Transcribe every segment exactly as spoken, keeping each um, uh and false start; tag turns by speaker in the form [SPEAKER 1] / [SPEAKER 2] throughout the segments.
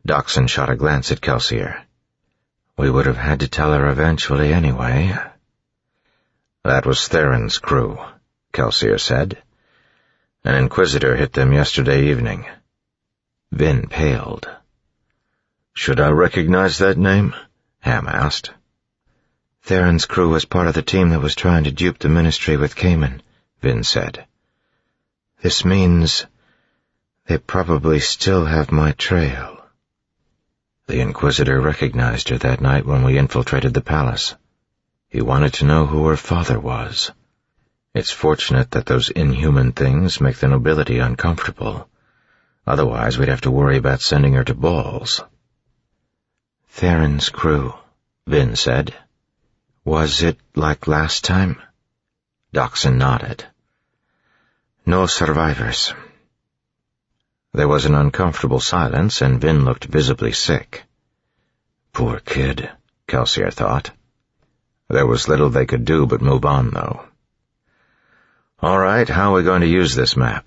[SPEAKER 1] Dockson shot a glance at Kelsier. We would have had to tell her eventually anyway. That was Theron's crew, Kelsier said. An Inquisitor hit them yesterday evening. Vin paled. Should I recognize that name? Ham asked. Theron's crew was part of the team that was trying to dupe the Ministry with Cayman, Vin said. This means they probably still have my trail. The Inquisitor recognized her that night when we infiltrated the palace. He wanted to know who her father was. It's fortunate that those inhuman things make the nobility uncomfortable. Otherwise, we'd have to worry about sending her to balls. Theron's crew, Vin said. Was it like last time? Dockson nodded. No survivors. There was an uncomfortable silence, and Vin looked visibly sick. Poor kid, Kelsier thought. There was little they could do but move on, though. All right, how are we going to use this map?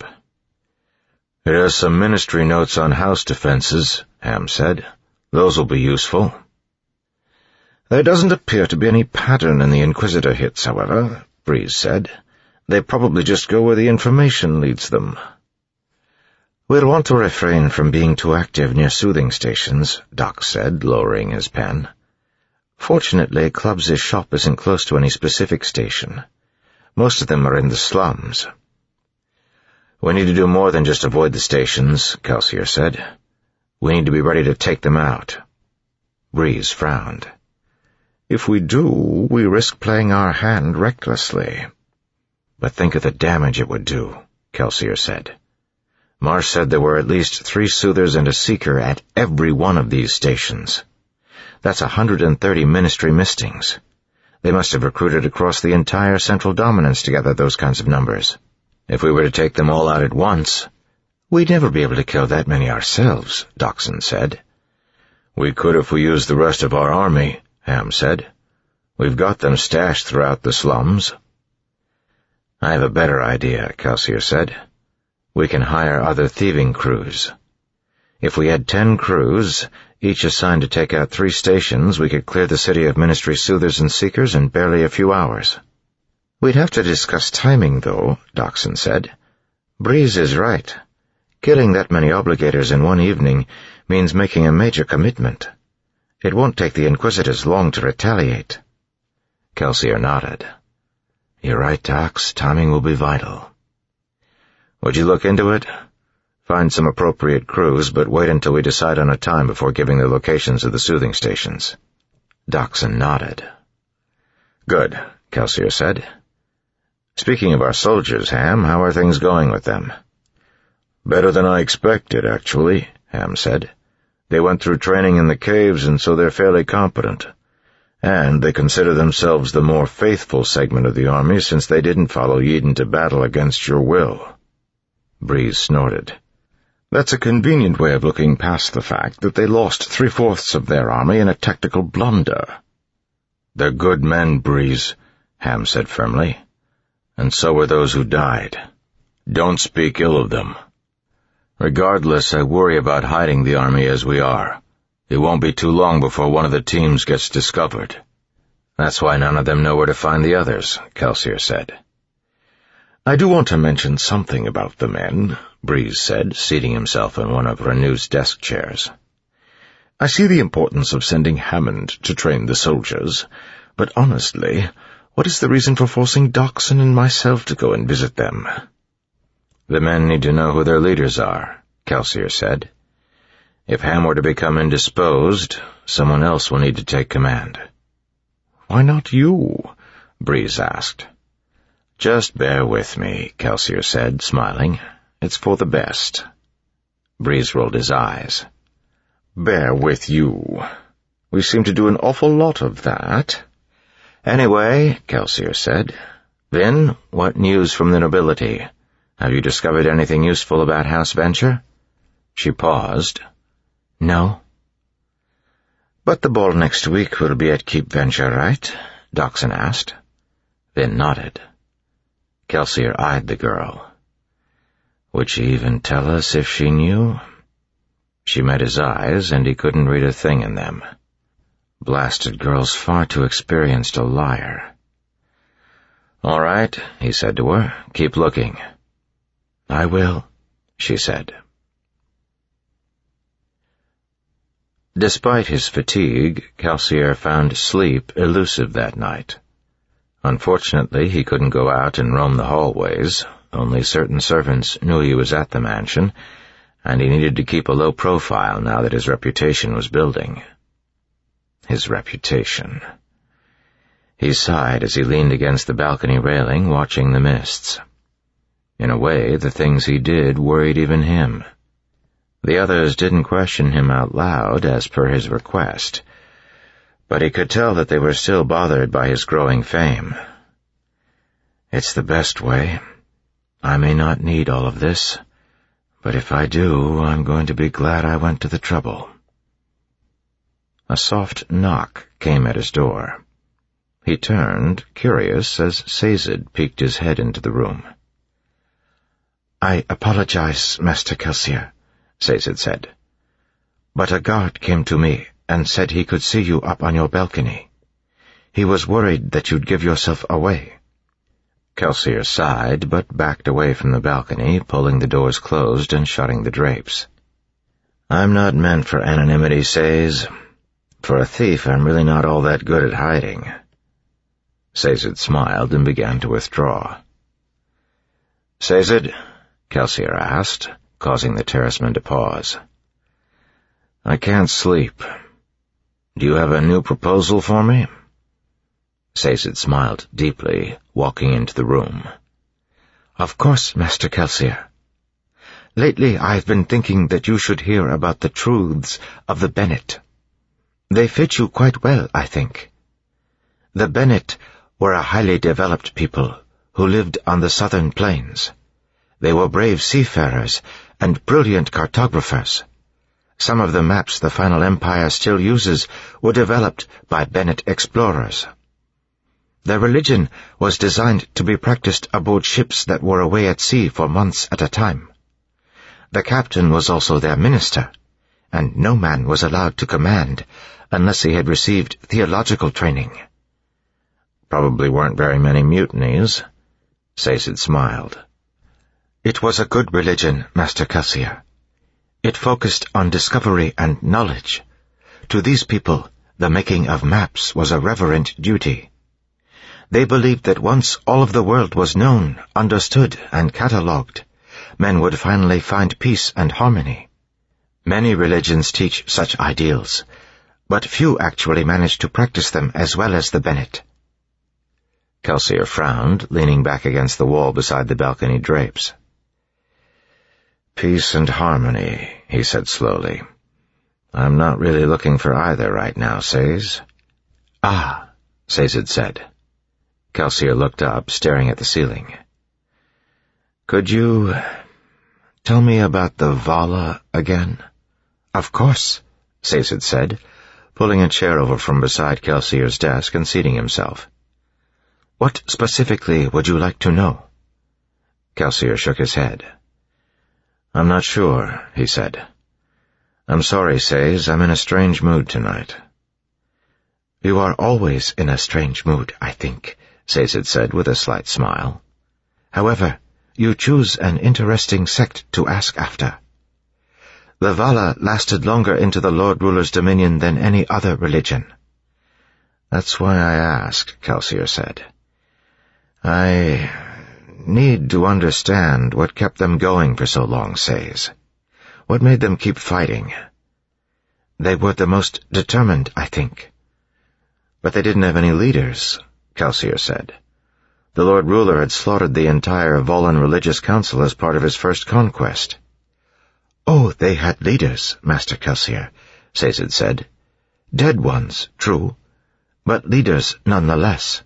[SPEAKER 1] It has some Ministry notes on house defenses, Ham said. Those will be useful. There doesn't appear to be any pattern in the Inquisitor hits, however, Breeze said. They probably just go where the information leads them. We'll want to refrain from being too active near soothing stations, Doc said, lowering his pen. Fortunately, Clubs' shop isn't close to any specific station. Most of them are in the slums. We need to do more than just avoid the stations, Kelsier said. We need to be ready to take them out. Breeze frowned. If we do, we risk playing our hand recklessly. But think of the damage it would do, Kelsier said. Marsh said there were at least three soothers and a seeker at every one of these stations. That's a hundred and thirty Ministry mistings. They must have recruited across the entire Central Dominance to gather those kinds of numbers. If we were to take them all out at once, we'd never be able to kill that many ourselves, Dockson said. We could if we used the rest of our army, Ham said. We've got them stashed throughout the slums. I have a better idea, Kelsier said. We can hire other thieving crews. If we had ten crews, each assigned to take out three stations, we could clear the city of Ministry soothers and seekers in barely a few hours. We'd have to discuss timing, though, Dockson said. Breeze is right. Killing that many obligators in one evening means making a major commitment. It won't take the Inquisitors long to retaliate. Kelsier nodded. You're right, Dox. Timing will be vital. Would you look into it? Find some appropriate crews, but wait until we decide on a time before giving the locations of the soothing stations. Dockson nodded. Good, Kelsier said. Speaking of our soldiers, Ham, how are things going with them? Better than I expected, actually, Ham said. They went through training in the caves, and so they're fairly competent. And they consider themselves the more faithful segment of the army since they didn't follow Eden to battle against your will. Breeze snorted. That's a convenient way of looking past the fact that they lost three-fourths of their army in a tactical blunder. They're good men, Breeze, Ham said firmly. And so were those who died. Don't speak ill of them. Regardless, I worry about hiding the army as we are. It won't be too long before one of the teams gets discovered. That's why none of them know where to find the others, Kelsier said. I do want to mention something about the men, Breeze said, seating himself in one of Renew's desk chairs. I see the importance of sending Hammond to train the soldiers, but honestly, what is the reason for forcing Dockson and myself to go and visit them? The men need to know who their leaders are, Kelsier said. If Ham were to become indisposed, someone else will need to take command. Why not you? Breeze asked. Just bear with me, Kelsier said, smiling. It's for the best. Breeze rolled his eyes. Bear with you. We seem to do an awful lot of that. Anyway, Kelsier said. Vin, what news from the nobility? Have you discovered anything useful about House Venture? She paused. No. But the ball next week will be at Keep Venture, right? Dockson asked. Vin nodded. Kelsier eyed the girl. Would she even tell us if she knew? She met his eyes, and he couldn't read a thing in them. Blasted girl's far too experienced a liar. "All right," he said to her. "Keep looking." "I will," she said. Despite his fatigue, Kelsier found sleep elusive that night. Unfortunately, he couldn't go out and roam the hallways. Only certain servants knew he was at the mansion, and he needed to keep a low profile now that his reputation was building. His reputation. He sighed as he leaned against the balcony railing, watching the mists. In a way, the things he did worried even him. The others didn't question him out loud, as per his request, but he could tell that they were still bothered by his growing fame. "It's the best way. I may not need all of this, but if I do, I'm going to be glad I went to the trouble." A soft knock came at his door. He turned, curious, as Sazed peeked his head into the room. "I apologize, Master Kelsier," Sazed said, "but a guard came to me and said he could see you up on your balcony. He was worried that you'd give yourself away." Kelsier sighed, but backed away from the balcony, pulling the doors closed and shutting the drapes. "I'm not meant for anonymity, Saz. For a thief, I'm really not all that good at hiding." Sazed smiled and began to withdraw. "Sazed?" Kelsier asked, causing the terraceman to pause. "I can't sleep. Do you have a new proposal for me?" Sazed smiled deeply, walking into the room. "Of course, Master Kelsier. Lately I've been thinking that you should hear about the truths of the Bennett. They fit you quite well, I think. The Bennett were a highly developed people who lived on the southern plains. They were brave seafarers and brilliant cartographers. Some of the maps the Final Empire still uses were developed by Bennett explorers. Their religion was designed to be practiced aboard ships that were away at sea for months at a time. The captain was also their minister, and no man was allowed to command unless he had received theological training." "Probably weren't very many mutinies." Sazed smiled. "It was a good religion, Master Kelsier. It focused on discovery and knowledge. To these people, the making of maps was a reverent duty. They believed that once all of the world was known, understood, and catalogued, men would finally find peace and harmony. Many religions teach such ideals, but few actually manage to practice them as well as the Bennett." Kelsier frowned, leaning back against the wall beside the balcony drapes. "Peace and harmony," he said slowly. "I'm not really looking for either right now, Saz." "Ah," Sazed said. Kelsier looked up, staring at the ceiling. "Could you tell me about the Vala again?" "Of course," Sazed said, pulling a chair over from beside Kelsier's desk and seating himself. "What specifically would you like to know?" Kelsier shook his head. "I'm not sure," he said. "I'm sorry, Saz, I'm in a strange mood tonight." "You are always in a strange mood, I think," Sazed said with a slight smile. "However, you choose an interesting sect to ask after. The Vala lasted longer into the Lord Ruler's dominion than any other religion." "That's why I asked," Kelsier said. "I need to understand what kept them going for so long, Saz. What made them keep fighting?" "They were the most determined, I think." "But they didn't have any leaders," Kelsier said. "The Lord Ruler had slaughtered the entire Volan religious council as part of his first conquest." "Oh, they had leaders, Master Kelsier," Sazed said. "Dead ones, true, but leaders nonetheless."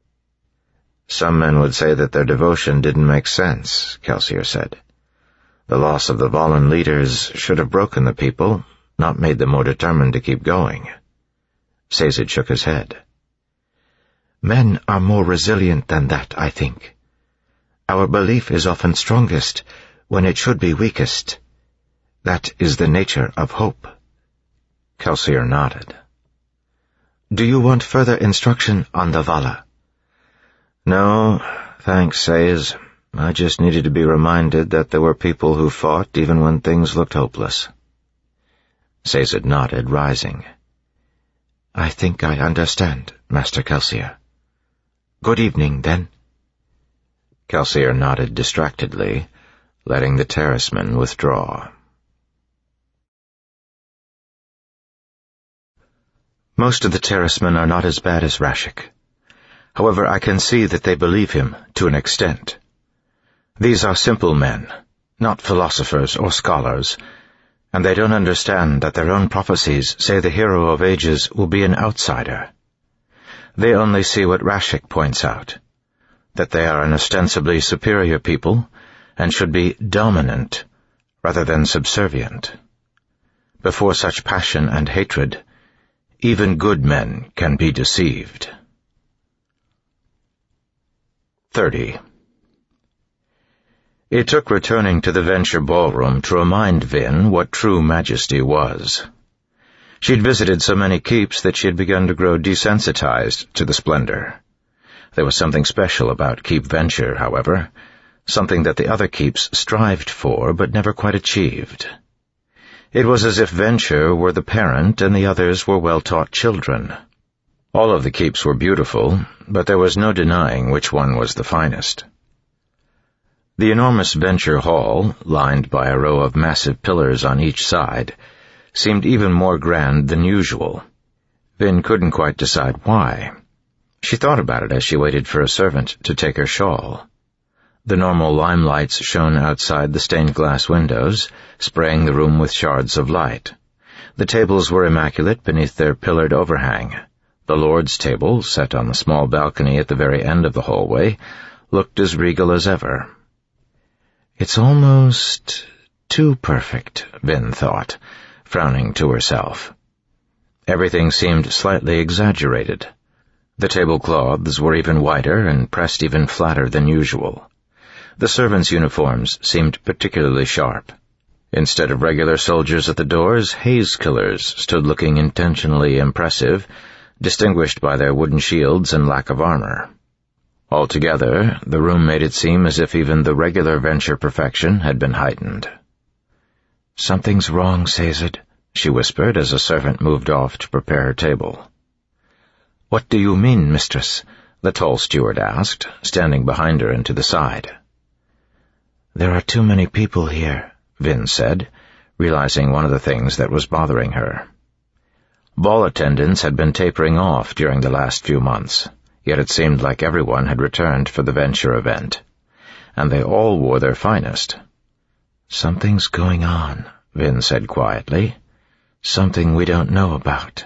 [SPEAKER 1] "Some men would say that their devotion didn't make sense," Kelsier said. "The loss of the Volan leaders should have broken the people, not made them more determined to keep going." Sazed shook his head. "Men are more resilient than that, I think. Our belief is often strongest when it should be weakest. That is the nature of hope. Kelsier nodded. Do you want further instruction on the Vala? No, thanks, Sayes. I just needed to be reminded that there were people who fought even when things looked hopeless. Sazed nodded, rising. I think I understand, Master Kelsier. Good evening, then. Kelsier nodded distractedly, letting the terracemen withdraw. Most of the terracemen are not as bad as Rashek. However, I can see that they believe him to an extent. These are simple men, not philosophers or scholars, and they don't understand that their own prophecies say the hero of ages will be an outsider. They only see what Rashek points out, that they are an ostensibly superior people and should be dominant rather than subservient. Before such passion and hatred, even good men can be deceived. thirty. It took returning to the Venture ballroom to remind Vin what true majesty was. She'd visited so many keeps that she had begun to grow desensitized to the splendor. There was something special about Keep Venture, however, something that the other keeps strived for but never quite achieved. It was as if Venture were the parent and the others were well-taught children. All of the keeps were beautiful, but there was no denying which one was the finest. The enormous Venture Hall, lined by a row of massive pillars on each side, seemed even more grand than usual. Vin couldn't quite decide why. She thought about it as she waited for a servant to take her shawl. The normal limelights shone outside the stained-glass windows, spraying the room with shards of light. The tables were immaculate beneath their pillared overhang. The Lord's table, set on the small balcony at the very end of the hallway, looked as regal as ever. It's almost too perfect, Vin thought, frowning to herself. Everything seemed slightly exaggerated. The tablecloths were even wider and pressed even flatter than usual. The servants' uniforms seemed particularly sharp. Instead of regular soldiers at the doors, haze killers stood looking intentionally impressive, distinguished by their wooden shields and lack of armor. Altogether, the room made it seem as if even the regular Venture perfection had been heightened. "Something's wrong, Sazed," she whispered as a servant moved off to prepare her table. "What do you mean, mistress?" the tall steward asked, standing behind her and to the side. "There are too many people here," Vin said, realizing one of the things that was bothering her. Ball attendance had been tapering off during the last few months, yet it seemed like everyone had returned for the Venture event, and they all wore their finest. "Something's going on," Vin said quietly. "Something we don't know about."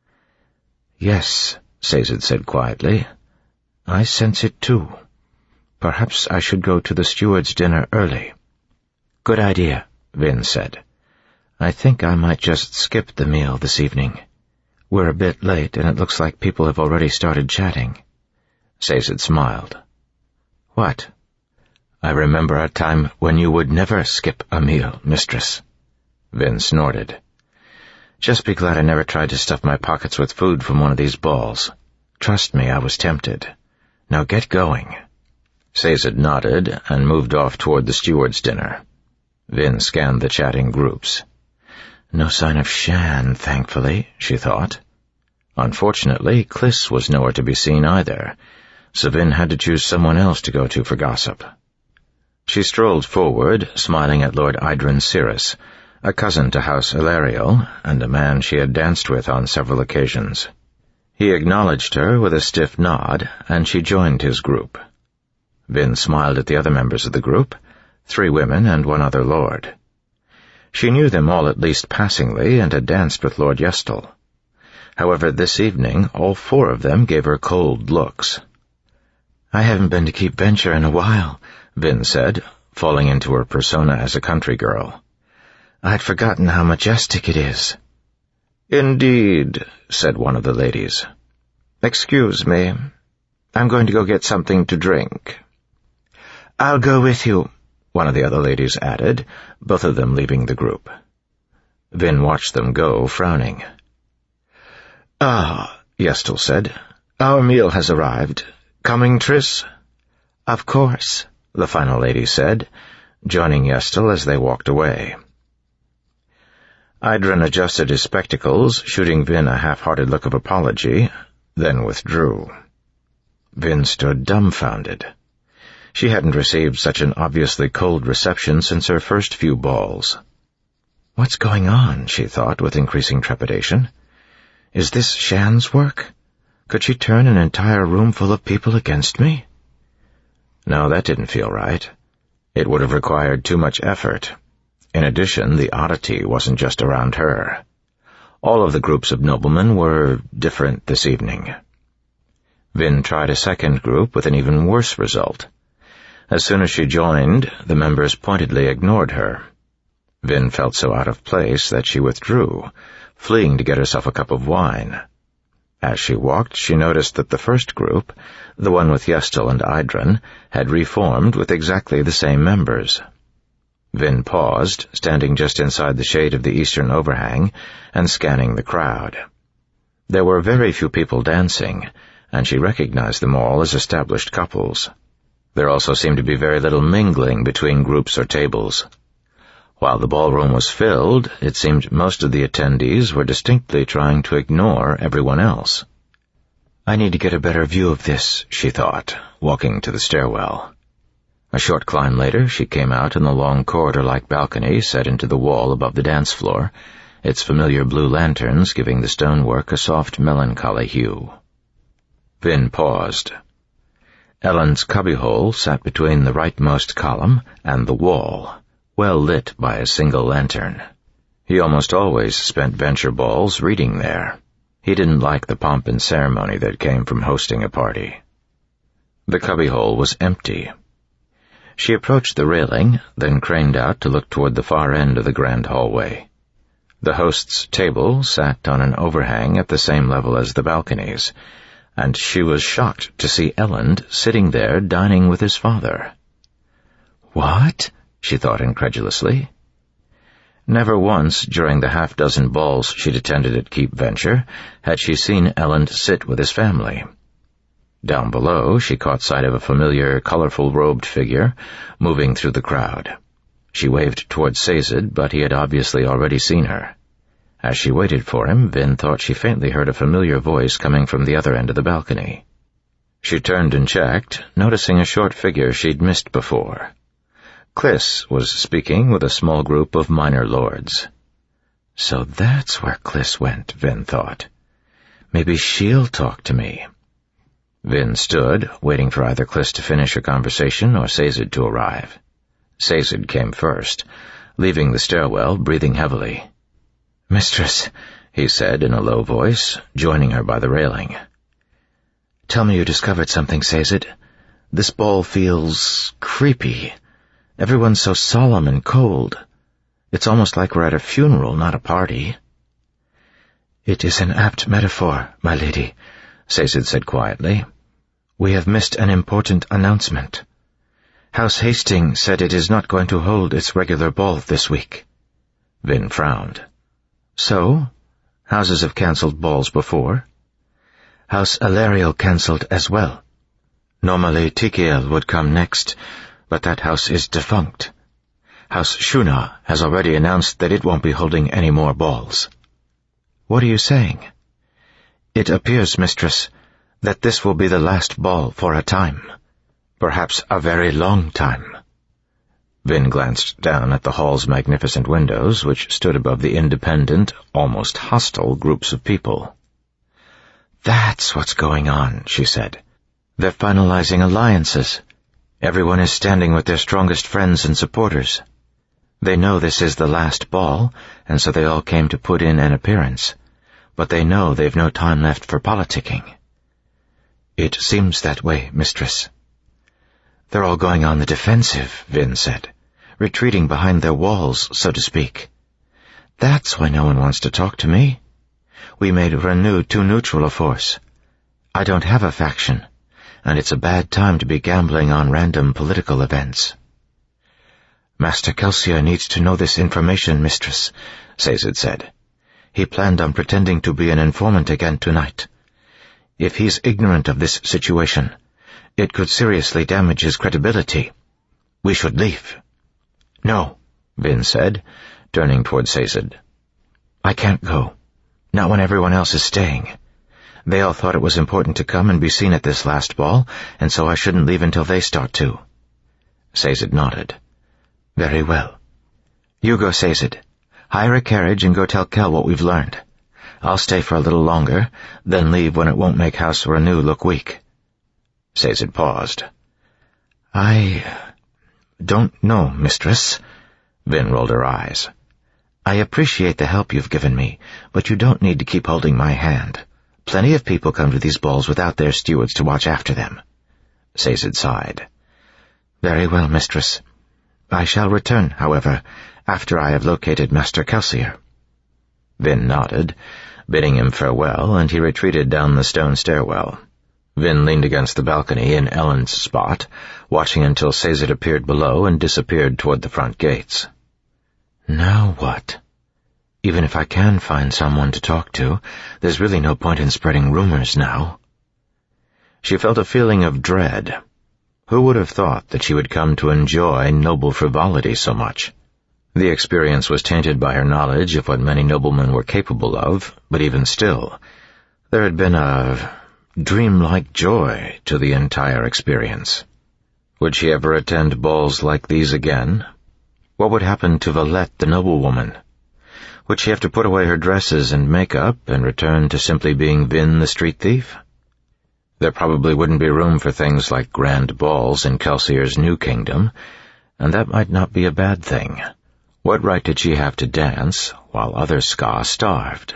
[SPEAKER 1] "Yes," Sazed said quietly. "I sense it too. Perhaps I should go to the steward's dinner early." "Good idea," Vin said. "I think I might just skip the meal this evening. We're a bit late, and it looks like people have already started chatting." Sazed smiled. "What?" "I remember a time when you would never skip a meal, mistress." Vin snorted. "Just be glad I never tried to stuff my pockets with food from one of these balls. Trust me, I was tempted. Now get going." Sazed nodded and moved off toward the steward's dinner. Vin scanned the chatting groups. No sign of Shan, thankfully, she thought. Unfortunately, Kliss was nowhere to be seen either, so Vin had to choose someone else to go to for gossip. She strolled forward, smiling at Lord Idren Cirrus, a cousin to House Ilariel, and a man she had danced with on several occasions. He acknowledged her with a stiff nod, and she joined his group. Vin smiled at the other members of the group, three women and one other lord. She knew them all at least passingly and had danced with Lord Yestal. However, this evening all four of them gave her cold looks. "I haven't been to Keep Venture in a while," Vin said, falling into her persona as a country girl. "I'd forgotten how majestic it is." "Indeed," said one of the ladies. "Excuse me. I'm going to go get something to drink." "I'll go with you," one of the other ladies added, both of them leaving the group. Vin watched them go, frowning. "Ah," Yestel said. "Our meal has arrived. Coming, Triss?" "Of course," the final lady said, joining Yestel as they walked away. Idren adjusted his spectacles, shooting Vin a half-hearted look of apology, then withdrew. Vin stood dumbfounded. She hadn't received such an obviously cold reception since her first few balls. "What's going on?" she thought with increasing trepidation. "Is this Shan's work? Could she turn an entire room full of people against me?" No, that didn't feel right. It would have required too much effort. In addition, the oddity wasn't just around her. All of the groups of noblemen were different this evening. Vin tried a second group with an even worse result. As soon as she joined, the members pointedly ignored her. Vin felt so out of place that she withdrew, fleeing to get herself a cup of wine. As she walked, she noticed that the first group, the one with Yestel and Idren, had reformed with exactly the same members. Vin paused, standing just inside the shade of the eastern overhang, and scanning the crowd. There were very few people dancing, and she recognized them all as established couples. There also seemed to be very little mingling between groups or tables. While the ballroom was filled, it seemed most of the attendees were distinctly trying to ignore everyone else. "I need to get a better view of this," she thought, walking to the stairwell. A short climb later, she came out in the long corridor-like balcony set into the wall above the dance floor, its familiar blue lanterns giving the stonework a soft melancholy hue. Vin paused. Elend's cubbyhole sat between the rightmost column and the wall, well lit by a single lantern. He almost always spent venture balls reading there. He didn't like the pomp and ceremony that came from hosting a party. The cubbyhole was empty. She approached the railing, then craned out to look toward the far end of the grand hallway. The host's table sat on an overhang at the same level as the balconies, and she was shocked to see Elend sitting there dining with his father. "What?" she thought incredulously. Never once during the half-dozen balls she'd attended at Keep Venture had she seen Elend sit with his family. Down below, she caught sight of a familiar, colorful-robed figure moving through the crowd. She waved toward Sazed, but he had obviously already seen her. As she waited for him, Vin thought she faintly heard a familiar voice coming from the other end of the balcony. She turned and checked, noticing a short figure she'd missed before. Kliss was speaking with a small group of minor lords. So that's where Kliss went, Vin thought. Maybe she'll talk to me. Vin stood, waiting for either Kliss to finish her conversation or Sazed to arrive. Sazed came first, leaving the stairwell, breathing heavily. "Mistress," he said in a low voice, joining her by the railing. "Tell me you discovered something, Sazed. This ball feels creepy. Everyone's so solemn and cold. It's almost like we're at a funeral, not a party." "It is an apt metaphor, my lady," Sazed said quietly. "We have missed an important announcement. House Hastings said it is not going to hold its regular ball this week." Vin frowned. "So? Houses have cancelled balls before?" "House Alariel cancelled as well. Normally Tikiel would come next, but that house is defunct. House Shuna has already announced that it won't be holding any more balls." "What are you saying?" "It appears, mistress, that this will be the last ball for a time. Perhaps a very long time." Vin glanced down at the hall's magnificent windows, which stood above the independent, almost hostile groups of people. "That's what's going on," she said. "They're finalizing alliances. Everyone is standing with their strongest friends and supporters. They know this is the last ball, and so they all came to put in an appearance. But they know they've no time left for politicking." "It seems that way, mistress." "They're all going on the defensive," Vin said, "retreating behind their walls, so to speak. That's why no one wants to talk to me. We made Renew too neutral a force. I don't have a faction, and it's a bad time to be gambling on random political events." "Master Kelsier needs to know this information, mistress," Sazed said. "He planned on pretending to be an informant again tonight. If he's ignorant of this situation, it could seriously damage his credibility. We should leave." "No," Vin said, turning toward Sazed. "I can't go. Not when everyone else is staying. They all thought it was important to come and be seen at this last ball, and so I shouldn't leave until they start too." Sazed nodded. "Very well. You go, Sazed. Hire a carriage and go tell Kel what we've learned. I'll stay for a little longer, then leave when it won't make House Ranu look weak." Sazed paused. "I don't know, mistress." Vin rolled her eyes. "I appreciate the help you've given me, but you don't need to keep holding my hand. Plenty of people come to these balls without their stewards to watch after them." Sazed sighed. "Very well, mistress. I shall return, however, after I have located Master Kelsier." Vin nodded, bidding him farewell, and he retreated down the stone stairwell. Vin leaned against the balcony in Elend's spot, watching until Sazed appeared below and disappeared toward the front gates. Now what? Even if I can find someone to talk to, there's really no point in spreading rumors now. She felt a feeling of dread. Who would have thought that she would come to enjoy noble frivolity so much? The experience was tainted by her knowledge of what many noblemen were capable of, but even still, there had been a dreamlike joy to the entire experience. Would she ever attend balls like these again? What would happen to Valette the noblewoman? Would she have to put away her dresses and makeup and return to simply being Vin the street thief? There probably wouldn't be room for things like grand balls in Kelsier's new kingdom, and that might not be a bad thing. What right did she have to dance while other Ska starved?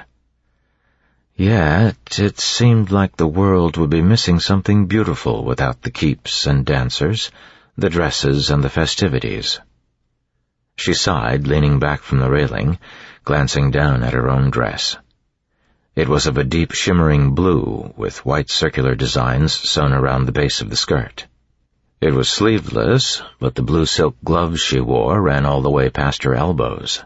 [SPEAKER 1] Yet it seemed like the world would be missing something beautiful without the keeps and dancers, the dresses and the festivities. She sighed, leaning back from the railing, glancing down at her own dress. It was of a deep shimmering blue, with white circular designs sewn around the base of the skirt. It was sleeveless, but the blue silk gloves she wore ran all the way past her elbows.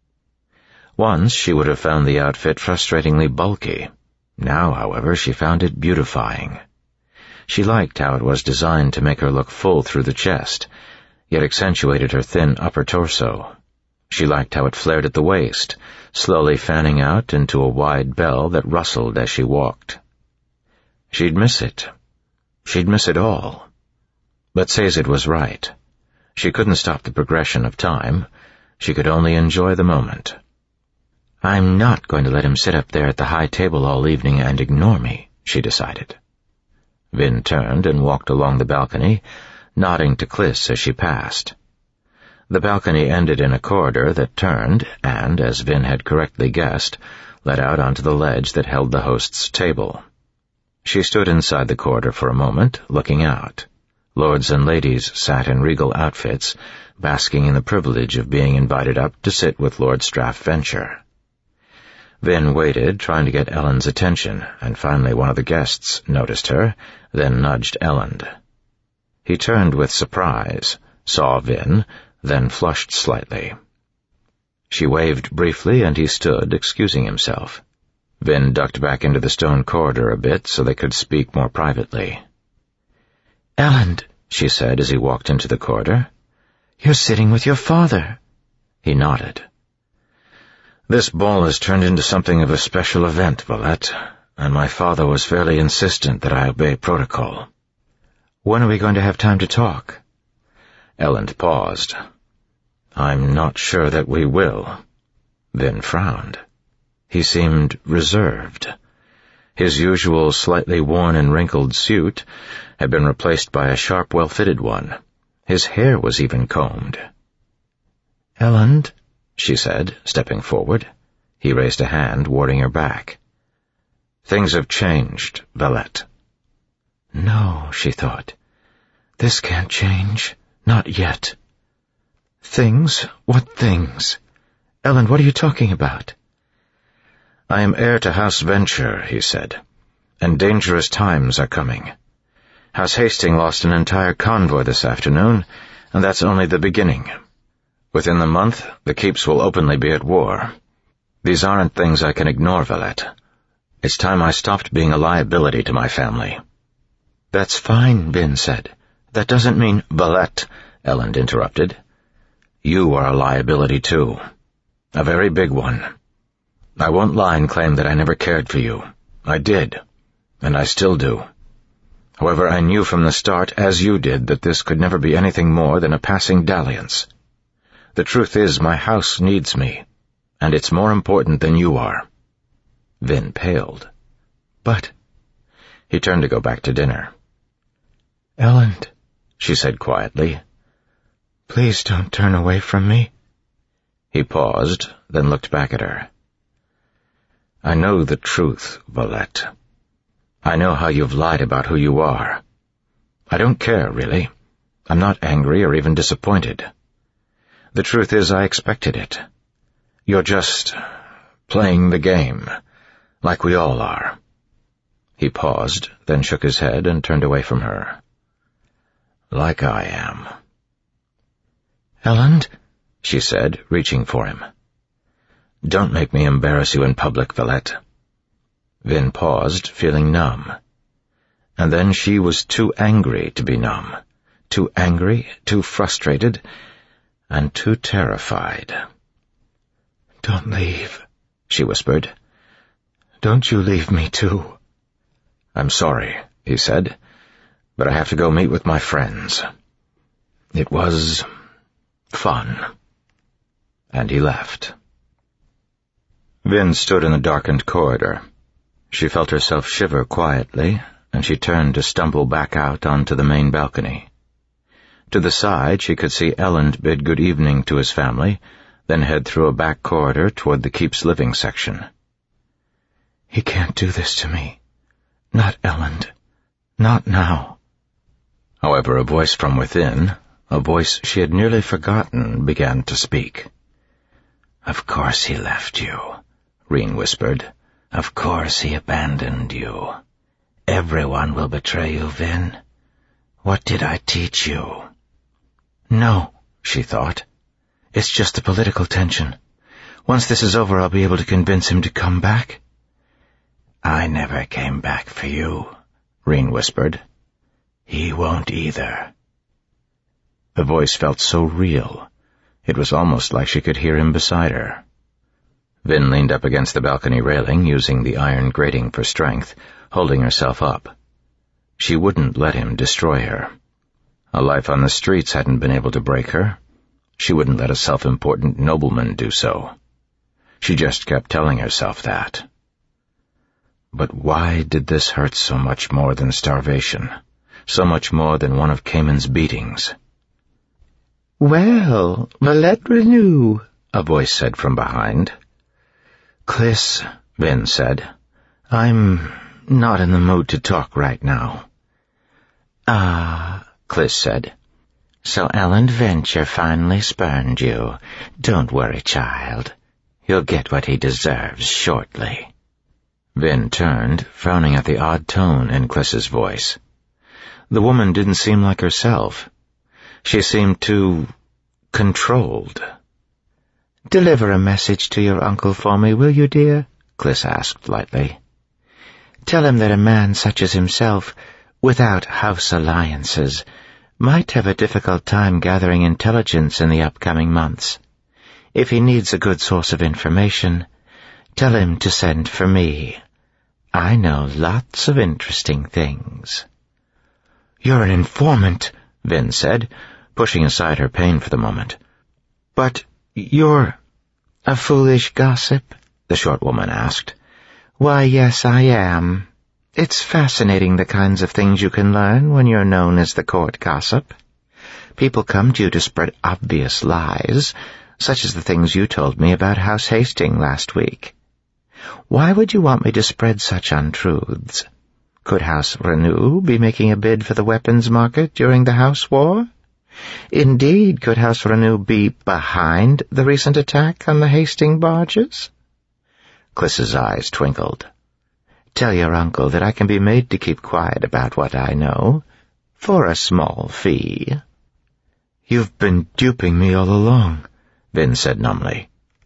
[SPEAKER 1] Once she would have found the outfit frustratingly bulky. Now, however, she found it beautifying. She liked how it was designed to make her look full through the chest, yet accentuated her thin upper torso. She liked how it flared at the waist, slowly fanning out into a wide bell that rustled as she walked. She'd miss it. She'd miss it all. But Sazed was right. She couldn't stop the progression of time. She could only enjoy the moment. "I'm not going to let him sit up there at the high table all evening and ignore me," she decided. Vin turned and walked along the balcony, nodding to Kliss as she passed. The balcony ended in a corridor that turned and, as Vin had correctly guessed, led out onto the ledge that held the host's table. She stood inside the corridor for a moment, looking out. Lords and ladies sat in regal outfits, basking in the privilege of being invited up to sit with Lord Straff Venture. Vin waited, trying to get Elend's attention, and finally one of the guests noticed her, then nudged Elend. He turned with surprise, saw Vin, then flushed slightly. She waved briefly, and he stood, excusing himself. Vin ducked back into the stone corridor a bit so they could speak more privately. "Elend," she said as he walked into the corridor, "you're sitting with your father." He nodded. "This ball has turned into something of a special event, Valette, and my father was fairly insistent that I obey protocol." "When are we going to have time to talk?" Elend paused. "I'm not sure that we will." Vin frowned. He seemed reserved. His usual slightly worn and wrinkled suit had been replaced by a sharp, well-fitted one. His hair was even combed. "Elend," she said, stepping forward. He raised a hand, warding her back. "Things have changed, Valette." No, she thought. This can't change. Not yet. Things? What things? Elend, what are you talking about? "I am heir to House Venture," he said, "and dangerous times are coming. House Hastings lost an entire convoy this afternoon, and that's only the beginning. Within the month, the keeps will openly be at war. These aren't things I can ignore, Valette. It's time I stopped being a liability to my family."
[SPEAKER 2] "That's fine," Vin said. "That doesn't mean—"
[SPEAKER 1] "Valette," Elend interrupted. "You are a liability, too. A very big one. I won't lie and claim that I never cared for you. I did, and I still do. However, I knew from the start, as you did, that this could never be anything more than a passing dalliance. The truth is, my house needs me, and it's more important than you are." Vin paled.
[SPEAKER 2] "But—"
[SPEAKER 1] He turned to go back to dinner.
[SPEAKER 2] "Elend,"
[SPEAKER 1] she said quietly,
[SPEAKER 2] "please don't turn away from me."
[SPEAKER 1] He paused, then looked back at her. "I know the truth, Valette. I know how you've lied about who you are. I don't care, really. I'm not angry or even disappointed. The truth is, I expected it. You're just playing the game, like we all are." He paused, then shook his head and turned away from her. "Like I am."
[SPEAKER 2] "Elend,"
[SPEAKER 1] she said, reaching for him. "Don't make me embarrass you in public, Valette." Vin paused, feeling numb. And then she was too angry to be numb. Too angry, too frustrated, and too terrified.
[SPEAKER 2] "Don't leave," she whispered. "Don't you leave me, too."
[SPEAKER 1] "I'm sorry," he said, "but I have to go meet with my friends. It was fun." And he left. Vin stood in the darkened corridor. She felt herself shiver quietly, and she turned to stumble back out onto the main balcony. To the side, she could see Elend bid good evening to his family, then head through a back corridor toward the Keep's living section.
[SPEAKER 2] "He can't do this to me. Not Elend. Not now."
[SPEAKER 1] However, a voice from within, a voice she had nearly forgotten, began to speak.
[SPEAKER 3] "Of course he left you," Reen whispered. "Of course he abandoned you. Everyone will betray you, Vin. What did I teach you?"
[SPEAKER 2] "No," she thought. "It's just a political tension. Once this is over, I'll be able to convince him to come back."
[SPEAKER 3] "I never came back for you," Reen whispered. "He won't either."
[SPEAKER 1] The voice felt so real. It was almost like she could hear him beside her. Vin leaned up against the balcony railing, using the iron grating for strength, holding herself up. She wouldn't let him destroy her. A life on the streets hadn't been able to break her. She wouldn't let a self-important nobleman do so. She just kept telling herself that. But why did this hurt so much more than starvation? So much more than one of Cayman's beatings?
[SPEAKER 2] "Well, Valette Renew,"
[SPEAKER 1] a voice said from behind.
[SPEAKER 2] "Clis," Vin said, "I'm not in the mood to talk right now."
[SPEAKER 3] "Ah," Clis said. "So Elend Venture finally spurned you. Don't worry, child. You'll get what he deserves shortly."
[SPEAKER 1] Vin turned, frowning at the odd tone in Clis's voice. The woman didn't seem like herself. She seemed too controlled.
[SPEAKER 2] "Deliver a message to your uncle for me, will you, dear?" Clis asked lightly. "Tell him that a man such as himself, without house alliances, might have a difficult time gathering intelligence in the upcoming months. If he needs a good source of information, tell him to send for me. I know lots of interesting things." "You're an informant," Vin said, pushing aside her pain for the moment. "But you're—"
[SPEAKER 3] "A foolish gossip?" the short woman asked. "Why, yes, I am. It's fascinating the kinds of things you can learn when you're known as the court gossip. People come to you to spread obvious lies, such as the things you told me about House Hastings last week. Why would you want me to spread such untruths? Could House Renew be making a bid for the weapons market during the House War? Indeed, could House Renew be behind the recent attack on the Hastings barges?" Clis's eyes twinkled. "Tell your uncle that I can be made to keep quiet about what I know, for a small fee."
[SPEAKER 2] "You've been duping me all along,"
[SPEAKER 1] Vin said numbly.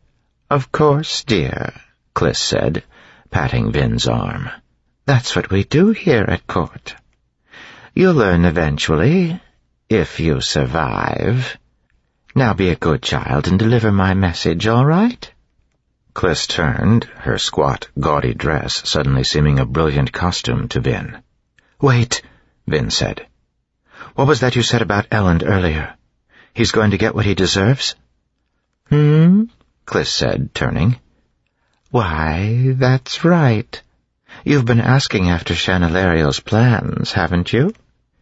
[SPEAKER 2] Of course, dear, Cliss said, patting Vin's arm. That's what we do here at court. You'll learn eventually, if you survive. Now be a good child and deliver my message, all right?
[SPEAKER 1] Cliss turned, her squat, gaudy dress suddenly seeming a brilliant costume to Vin.
[SPEAKER 2] Wait,
[SPEAKER 1] Vin said.
[SPEAKER 2] What was that you said about Elend earlier? He's going to get what he deserves?
[SPEAKER 3] Hmm?
[SPEAKER 2] Cliss said, turning.
[SPEAKER 3] Why, that's right. You've been asking after Shannalariel's plans, haven't you?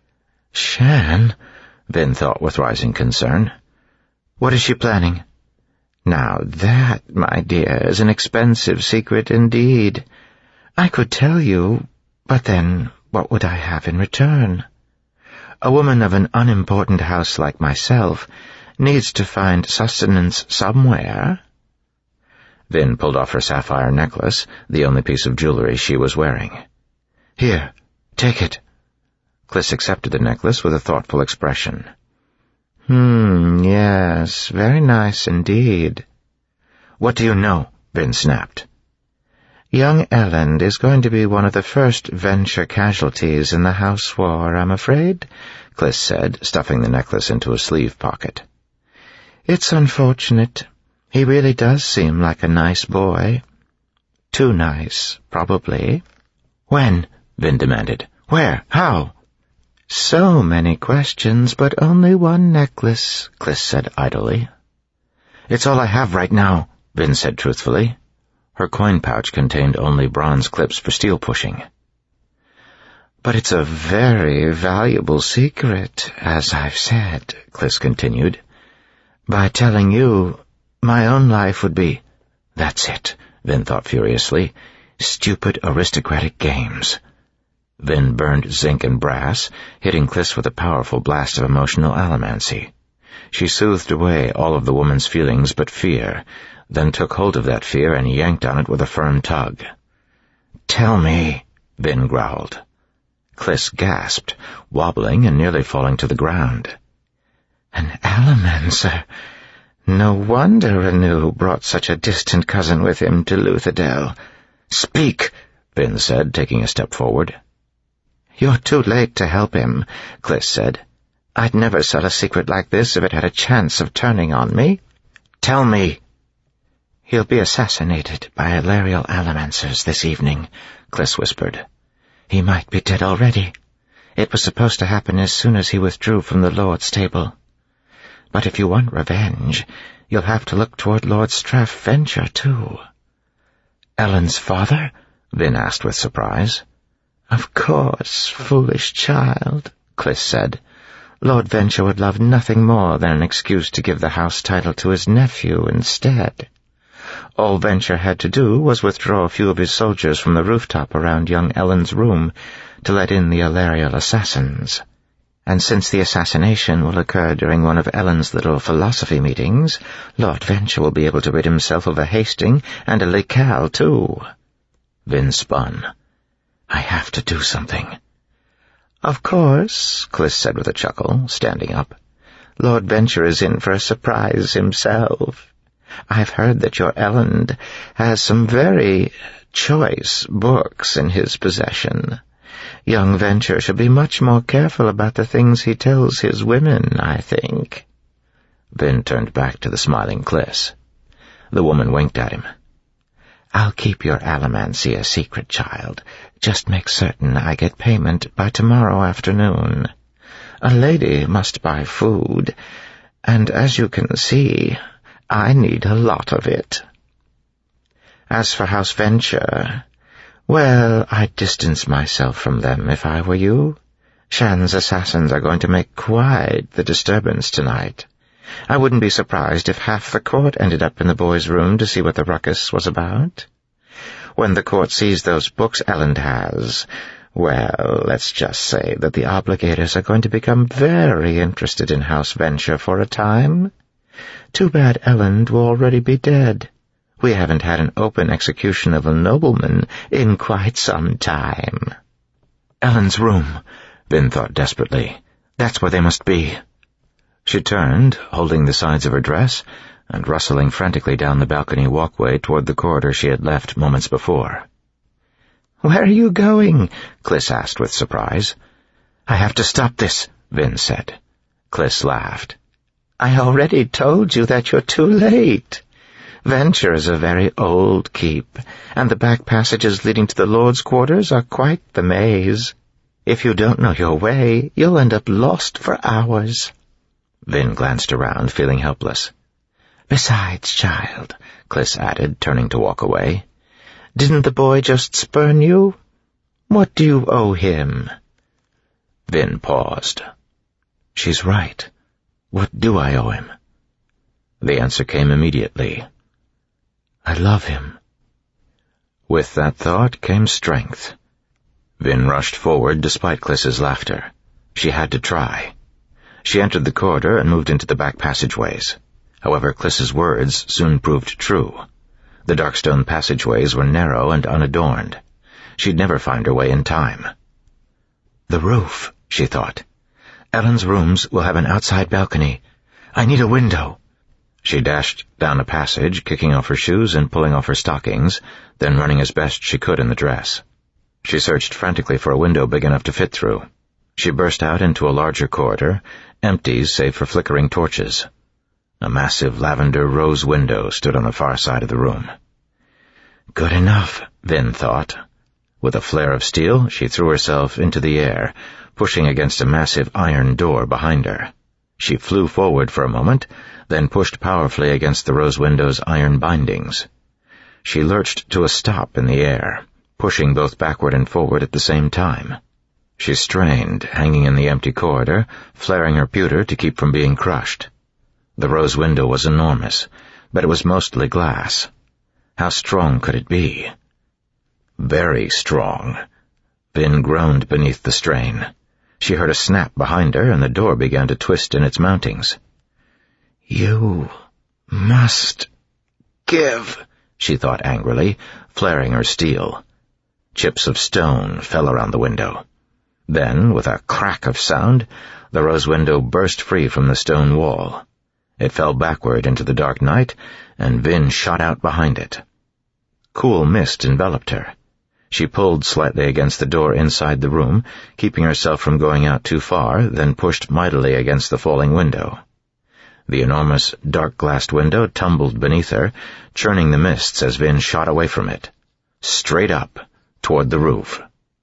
[SPEAKER 2] Shan? Vin thought with rising concern. What is she planning?
[SPEAKER 3] Now that, my dear, is an expensive secret indeed. I could tell you, but then what would I have in return? A woman of an unimportant house like myself needs to find sustenance somewhere.
[SPEAKER 1] Vin pulled off her sapphire necklace, the only piece of jewelry she was wearing.
[SPEAKER 2] Here, take it.
[SPEAKER 1] Cliss accepted the necklace with a thoughtful expression.
[SPEAKER 3] Hmm, yes, very nice indeed.
[SPEAKER 2] What do you know? Vin snapped.
[SPEAKER 3] Young Elend is going to be one of the first venture casualties in the house war, I'm afraid, Cliss said, stuffing the necklace into a sleeve pocket. It's unfortunate. He really does seem like a nice boy. Too nice, probably.
[SPEAKER 2] When? Vin demanded. Where? How?
[SPEAKER 3] So many questions, but only one necklace, Cliss said idly.
[SPEAKER 2] It's all I have right now, Vin said truthfully. Her coin pouch contained only bronze clips for steel pushing.
[SPEAKER 3] But it's a very valuable secret, as I've said, Cliss continued. By telling you, my own life would be...
[SPEAKER 2] That's it, Vin thought furiously. Stupid aristocratic games. Vin burned zinc and brass, hitting Cliss with a powerful blast of emotional allomancy. She soothed away all of the woman's feelings but fear, then took hold of that fear and yanked on it with a firm tug.
[SPEAKER 3] Tell me,
[SPEAKER 2] Vin growled. Cliss gasped, wobbling and nearly falling to the ground.
[SPEAKER 3] An allomancer. No wonder Anu brought such a distant cousin with him to Luthadel.
[SPEAKER 2] Speak, Vin said, taking a step forward.
[SPEAKER 3] You're too late to help him, Cliss said. I'd never sell a secret like this if it had a chance of turning on me.
[SPEAKER 2] Tell me.
[SPEAKER 3] He'll be assassinated by Alariel allomancers this evening, Cliss whispered. He might be dead already. It was supposed to happen as soon as he withdrew from the Lord's table. But if you want revenge, you'll have to look toward Lord Straff Venture, too.
[SPEAKER 2] Elend's father? Vin asked with surprise.
[SPEAKER 3] Of course, foolish child, Cliss said. Lord Venture would love nothing more than an excuse to give the house title to his nephew instead. All Venture had to do was withdraw a few of his soldiers from the rooftop around young Elend's room to let in the Alariel assassins. And since the assassination will occur during one of Elend's little philosophy meetings, Lord Venture will be able to rid himself of a Hasting and a Lekal, too.
[SPEAKER 2] Vin spun.
[SPEAKER 3] I have to do something. Of course, Cliss said with a chuckle, standing up. Lord Venture is in for a surprise himself. I've heard that your Elend has some very choice books in his possession. Young Venture should be much more careful about the things he tells his women, I think.
[SPEAKER 2] Vin turned back to the smiling Cliss. The woman winked at him.
[SPEAKER 3] I'll keep your allomancy a secret, child. Just make certain I get payment by tomorrow afternoon. A lady must buy food, and as you can see, I need a lot of it. As for House Venture, well, I'd distance myself from them if I were you. Shan's assassins are going to make quite the disturbance tonight. I wouldn't be surprised if half the court ended up in the boys' room to see what the ruckus was about. When the court sees those books Elend has, well, let's just say that the obligators are going to become very interested in House Venture for a time. Too bad Elend will already be dead. We haven't had an open execution of a nobleman in quite some time.
[SPEAKER 2] Elend's room, Vin thought desperately. That's where they must be. She turned, holding the sides of her dress,
[SPEAKER 1] and rustling frantically down the balcony walkway toward the corridor she had left moments before.
[SPEAKER 2] "Where are you going?" Kliss asked with surprise. "I have to stop this," Vin said.
[SPEAKER 1] Kliss laughed.
[SPEAKER 2] "I already told you that you're too late. Venture is a very old keep, and the back passages leading to the Lord's quarters are quite the maze. If you don't know your way, you'll end up lost for hours."
[SPEAKER 1] Vin glanced around, feeling helpless.
[SPEAKER 2] "Besides, child," Kliss added, turning to walk away, "didn't the boy just spurn you? What do you owe him?"
[SPEAKER 1] Vin paused. She's right. What do I owe him? The answer came immediately. I love him. With that thought came strength. Vin rushed forward despite Kliss's laughter. She had to try. She entered the corridor and moved into the back passageways. However, Kliss's words soon proved true. The dark stone passageways were narrow and unadorned. She'd never find her way in time. The roof, she thought. Ellen's rooms will have an outside balcony. I need a window. She dashed down a passage, kicking off her shoes and pulling off her stockings, then running as best she could in the dress. She searched frantically for a window big enough to fit through. She burst out into a larger corridor, empty save for flickering torches. A massive lavender rose window stood on the far side of the room. Good enough, Vin thought. With a flare of steel, she threw herself into the air, pushing against a massive iron door behind her. She flew forward for a moment, then pushed powerfully against the rose window's iron bindings. She lurched to a stop in the air, pushing both backward and forward at the same time. She strained, hanging in the empty corridor, flaring her pewter to keep from being crushed. The rose window was enormous, but it was mostly glass. How strong could it be? Very strong. Vin groaned beneath the strain. She heard a snap behind her, and the door began to twist in its mountings. You must give, she thought angrily, flaring her steel. Chips of stone fell around the window. Then, with a crack of sound, the rose window burst free from the stone wall. It fell backward into the dark night, and Vin shot out behind it. Cool mist enveloped her. She pulled slightly against the door inside the room, keeping herself from going out too far, then pushed mightily against the falling window. The enormous, dark-glassed window tumbled beneath her, churning the mists as Vin shot away from it. Straight up, toward the roof.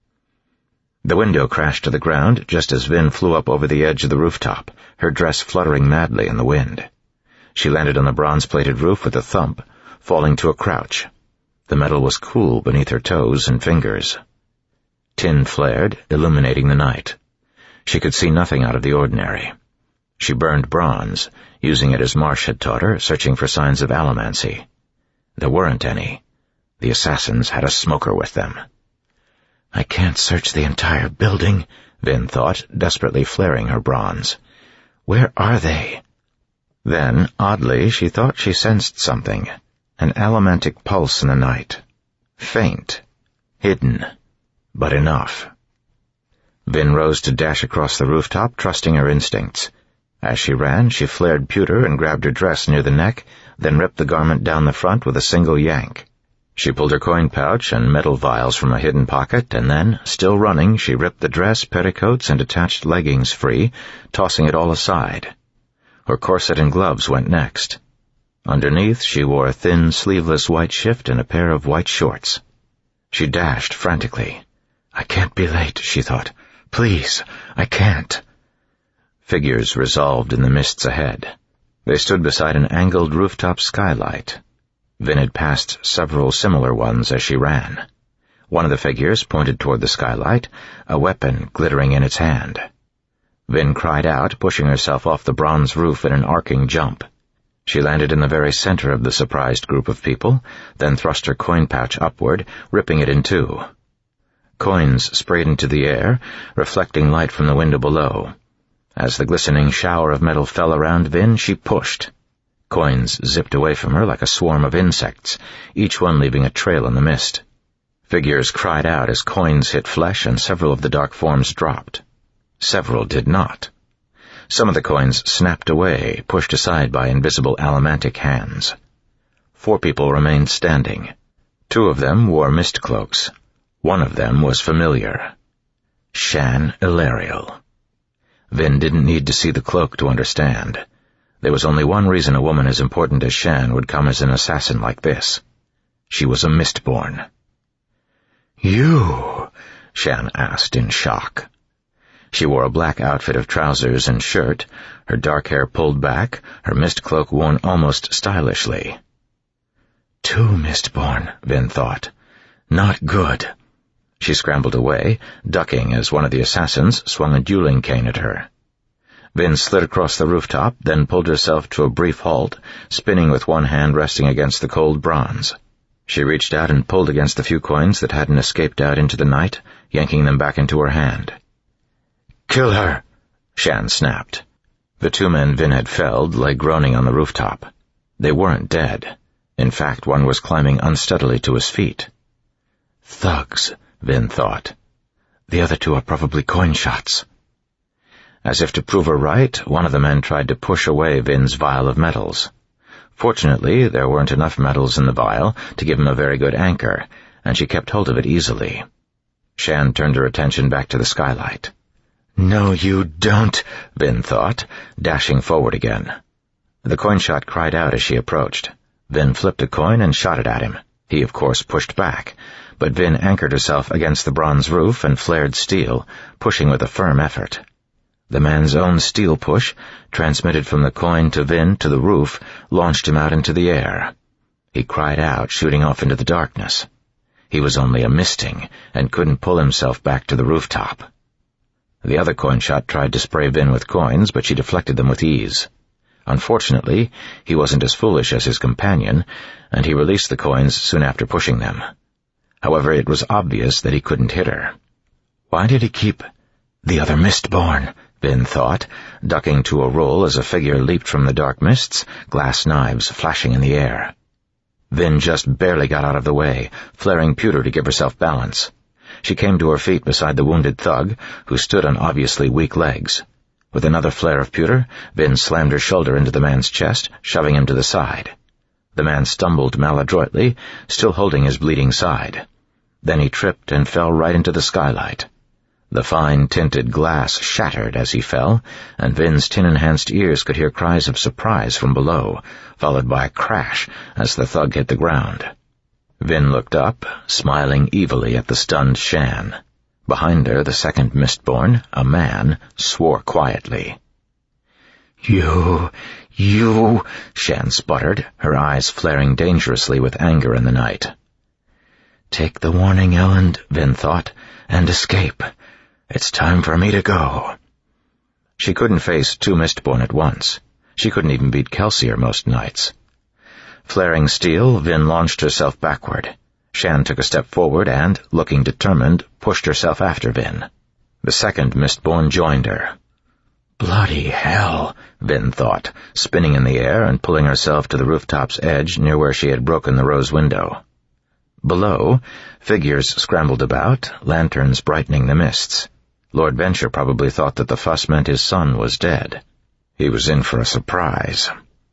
[SPEAKER 1] The window crashed to the ground just as Vin flew up over the edge of the rooftop, her dress fluttering madly in the wind. She landed on the bronze-plated roof with a thump, falling to a crouch. The metal was cool beneath her toes and fingers. Tin flared, illuminating the night. She could see nothing out of the ordinary. She burned bronze, using it as Marsh had taught her, searching for signs of allomancy. There weren't any. The assassins had a smoker with them. I can't search the entire building, Vin thought, desperately flaring her bronze. Where are they? Then, oddly, she thought she sensed something. An allomantic pulse in the night. Faint. Hidden. But enough. Vin rose to dash across the rooftop, trusting her instincts. As she ran, she flared pewter and grabbed her dress near the neck, then ripped the garment down the front with a single yank. She pulled her coin pouch and metal vials from a hidden pocket, and then, still running, she ripped the dress, petticoats, and attached leggings free, tossing it all aside. Her corset and gloves went next. Underneath, she wore a thin, sleeveless white shift and a pair of white shorts. She dashed frantically. I can't be late, she thought. Please, I can't. Figures resolved in the mists ahead. They stood beside an angled rooftop skylight. Vin had passed several similar ones as she ran. One of the figures pointed toward the skylight, a weapon glittering in its hand. Vin cried out, pushing herself off the bronze roof in an arcing jump. She landed in the very center of the surprised group of people, then thrust her coin pouch upward, ripping it in two. Coins sprayed into the air, reflecting light from the window below. As the glistening shower of metal fell around Vin, she pushed. Coins zipped away from her like a swarm of insects, each one leaving a trail in the mist. Figures cried out as coins hit flesh, and several of the dark forms dropped. Several did not. Some of the coins snapped away, pushed aside by invisible allomantic hands. Four people remained standing. Two of them wore mist cloaks. One of them was familiar. Shan Ilariel. Vin didn't need to see the cloak to understand. There was only one reason a woman as important as Shan would come as an assassin like this. She was a Mistborn.
[SPEAKER 3] "You?"
[SPEAKER 1] Shan asked in shock. She wore a black outfit of trousers and shirt, her dark hair pulled back, her mist cloak worn almost stylishly.
[SPEAKER 3] Two Mistborn, Vin thought. Not good.
[SPEAKER 1] She scrambled away, ducking as one of the assassins swung a dueling cane at her. Vin slid across the rooftop, then pulled herself to a brief halt, spinning with one hand resting against the cold bronze. She reached out and pulled against the few coins that hadn't escaped out into the night, yanking them back into her hand.
[SPEAKER 3] "Kill her,"
[SPEAKER 1] Shan snapped. The two men Vin had felled lay groaning on the rooftop. They weren't dead. In fact, one was climbing unsteadily to his feet.
[SPEAKER 3] Thugs, Vin thought. The other two are probably coin shots.
[SPEAKER 1] As if to prove her right, one of the men tried to push away Vin's vial of metals. Fortunately, there weren't enough metals in the vial to give him a very good anchor, and she kept hold of it easily. Shan turned her attention back to the skylight.
[SPEAKER 3] "No, you don't,"
[SPEAKER 1] Vin thought, dashing forward again. The coin shot cried out as she approached. Vin flipped a coin and shot it at him. He, of course, pushed back, but Vin anchored herself against the bronze roof and flared steel, pushing with a firm effort. The man's own steel push, transmitted from the coin to Vin to the roof, launched him out into the air. He cried out, shooting off into the darkness. He was only a misting, and couldn't pull himself back to the rooftop. The other coin shot tried to spray Vin with coins, but she deflected them with ease. Unfortunately, he wasn't as foolish as his companion, and he released the coins soon after pushing them. However, it was obvious that he couldn't hit her.
[SPEAKER 3] Why did he keep the other Mistborn? Vin thought, ducking to a roll as a figure leaped from the dark mists, glass knives flashing in the air.
[SPEAKER 1] Vin just barely got out of the way, flaring pewter to give herself balance. She came to her feet beside the wounded thug, who stood on obviously weak legs. With another flare of pewter, Vin slammed her shoulder into the man's chest, shoving him to the side. The man stumbled maladroitly, still holding his bleeding side. Then he tripped and fell right into the skylight. The fine tinted glass shattered as he fell, and Vin's tin-enhanced ears could hear cries of surprise from below, followed by a crash as the thug hit the ground. Vin looked up, smiling evilly at the stunned Shan. Behind her, the second Mistborn, a man, swore quietly.
[SPEAKER 3] "You, you,"
[SPEAKER 1] Shan sputtered, her eyes flaring dangerously with anger in the night.
[SPEAKER 3] "Take the warning, Elend," Vin thought, "and escape. It's time for me to go."
[SPEAKER 1] She couldn't face two Mistborn at once. She couldn't even beat Kelsier most nights. Flaring steel, Vin launched herself backward. Shan took a step forward and, looking determined, pushed herself after Vin. The second Mistborn joined her.
[SPEAKER 3] "Bloody hell,"
[SPEAKER 1] Vin thought, spinning in the air and pulling herself to the rooftop's edge near where she had broken the rose window. Below, figures scrambled about, lanterns brightening the mists. Lord Venture probably thought that the fuss meant his son was dead. He was in for a surprise.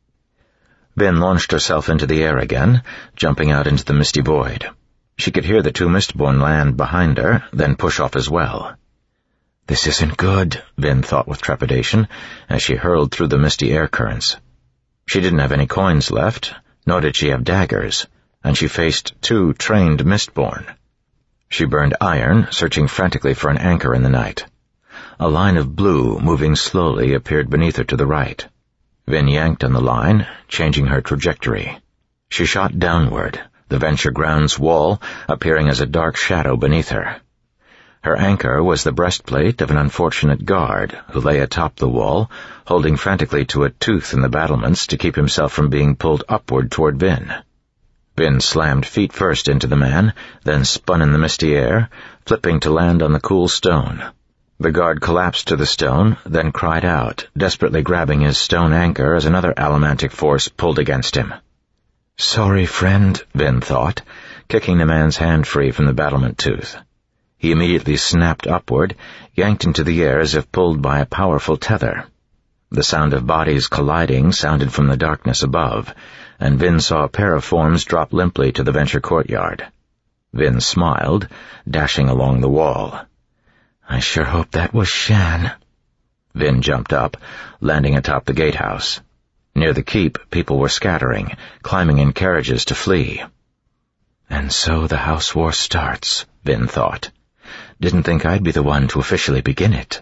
[SPEAKER 1] Vin launched herself into the air again, jumping out into the misty void. She could hear the two Mistborn land behind her, then push off as well.
[SPEAKER 3] "This isn't good,"
[SPEAKER 1] Vin thought with trepidation, as she hurled through the misty air currents. She didn't have any coins left, nor did she have daggers, and she faced two trained Mistborn. She burned iron, searching frantically for an anchor in the night. A line of blue, moving slowly, appeared beneath her to the right. Vin yanked on the line, changing her trajectory. She shot downward, the Venture Grounds wall appearing as a dark shadow beneath her. Her anchor was the breastplate of an unfortunate guard who lay atop the wall, holding frantically to a tooth in the battlements to keep himself from being pulled upward toward Vin. Vin slammed feet first into the man, then spun in the misty air, flipping to land on the cool stone. The guard collapsed to the stone, then cried out, desperately grabbing his stone anchor as another allomantic force pulled against him.
[SPEAKER 3] "Sorry, friend,"
[SPEAKER 1] Vin thought, kicking the man's hand free from the battlement tooth. He immediately snapped upward, yanked into the air as if pulled by a powerful tether. The sound of bodies colliding sounded from the darkness above, and Vin saw a pair of forms drop limply to the Venture courtyard. Vin smiled, dashing along the wall.
[SPEAKER 2] I sure hope that was Shan.
[SPEAKER 1] Vin jumped up, landing atop the gatehouse. Near the keep, people were scattering, climbing in carriages to flee.
[SPEAKER 2] And so the house war starts, Vin thought. Didn't think I'd be the one to officially begin it.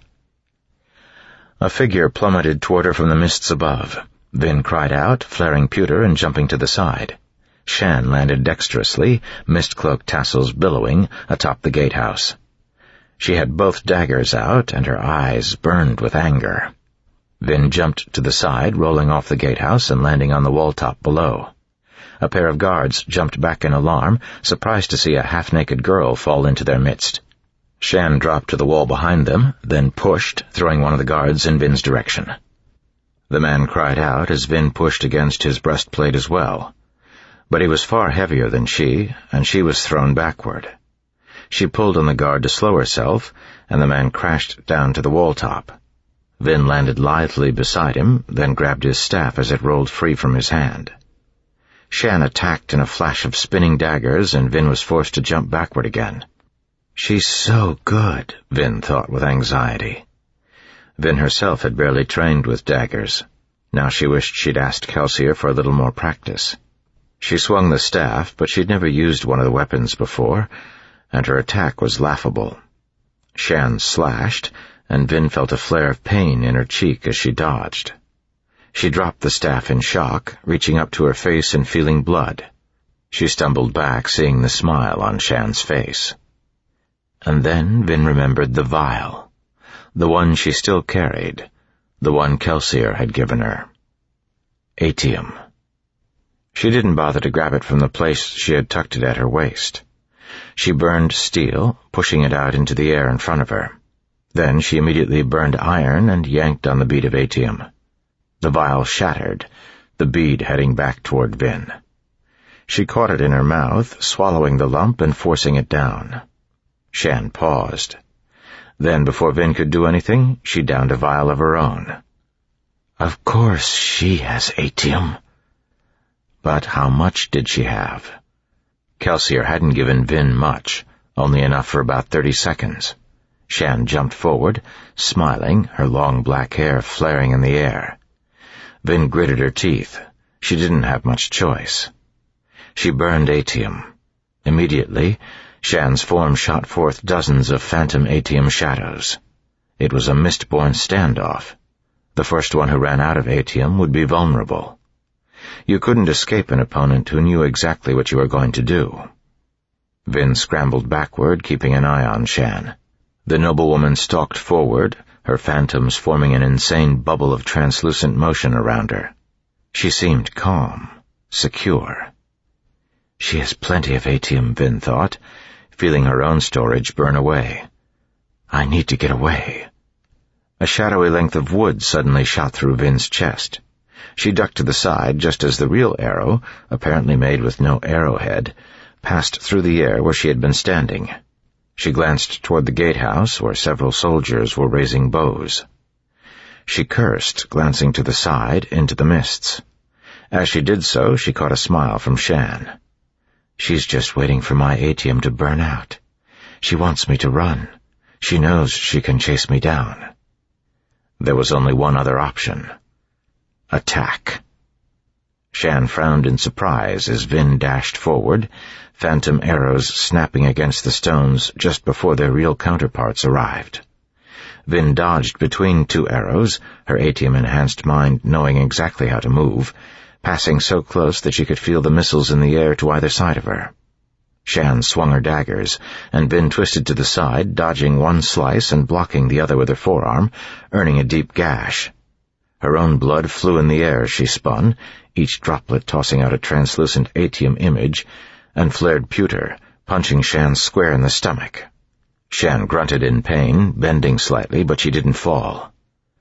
[SPEAKER 1] A figure plummeted toward her from the mists above. Vin cried out, flaring pewter and jumping to the side. Shan landed dexterously, mist-cloak tassels billowing, atop the gatehouse. She had both daggers out, and her eyes burned with anger. Vin jumped to the side, rolling off the gatehouse and landing on the wall top below. A pair of guards jumped back in alarm, surprised to see a half-naked girl fall into their midst. Shan dropped to the wall behind them, then pushed, throwing one of the guards in Vin's direction. The man cried out as Vin pushed against his breastplate as well. But he was far heavier than she, and she was thrown backward. She pulled on the guard to slow herself, and the man crashed down to the wall top. Vin landed lithely beside him, then grabbed his staff as it rolled free from his hand. Shan attacked in a flash of spinning daggers, and Vin was forced to jump backward again. She's so good, Vin thought with anxiety. Vin herself had barely trained with daggers. Now she wished she'd asked Kelsier for a little more practice. She swung the staff, but she'd never used one of the weapons before, and her attack was laughable. Shan slashed, and Vin felt a flare of pain in her cheek as she dodged. She dropped the staff in shock, reaching up to her face and feeling blood. She stumbled back, seeing the smile on Shan's face. And then Vin remembered the vial, the one she still carried, the one Kelsier had given her. Atium. She didn't bother to grab it from the place she had tucked it at her waist. She burned steel, pushing it out into the air in front of her. Then she immediately burned iron and yanked on the bead of atium. The vial shattered, the bead heading back toward Vin. She caught it in her mouth, swallowing the lump and forcing it down. Shan paused. Then, before Vin could do anything, she downed a vial of her own. Of course she has atium. But how much did she have? Kelsier hadn't given Vin much, only enough for about thirty seconds. Shan jumped forward, smiling, her long black hair flaring in the air. Vin gritted her teeth. She didn't have much choice. She burned atium. Immediately, Shan's form shot forth dozens of phantom atium shadows. It was a mist-born standoff. The first one who ran out of atium would be vulnerable. You couldn't escape an opponent who knew exactly what you were going to do. Vin scrambled backward, keeping an eye on Shan. The noblewoman stalked forward, her phantoms forming an insane bubble of translucent motion around her. She seemed calm, secure. She has plenty of atium, Vin thought, feeling her own storage burn away. I need to get away. A shadowy length of wood suddenly shot through Vin's chest. She ducked to the side just as the real arrow, apparently made with no arrowhead, passed through the air where she had been standing. She glanced toward the gatehouse, where several soldiers were raising bows. She cursed, glancing to the side, into the mists. As she did so, she caught a smile from Shan. She's just waiting for my atium to burn out. She wants me to run. She knows she can chase me down. There was only one other option. Attack. Shan frowned in surprise as Vin dashed forward, phantom arrows snapping against the stones just before their real counterparts arrived. Vin dodged between two arrows, her atium-enhanced mind knowing exactly how to move, passing so close that she could feel the missiles in the air to either side of her. Shan swung her daggers, and Vin twisted to the side, dodging one slice and blocking the other with her forearm, earning a deep gash. Her own blood flew in the air as she spun, each droplet tossing out a translucent atium image, and flared pewter, punching Shan square in the stomach. Shan grunted in pain, bending slightly, but she didn't fall.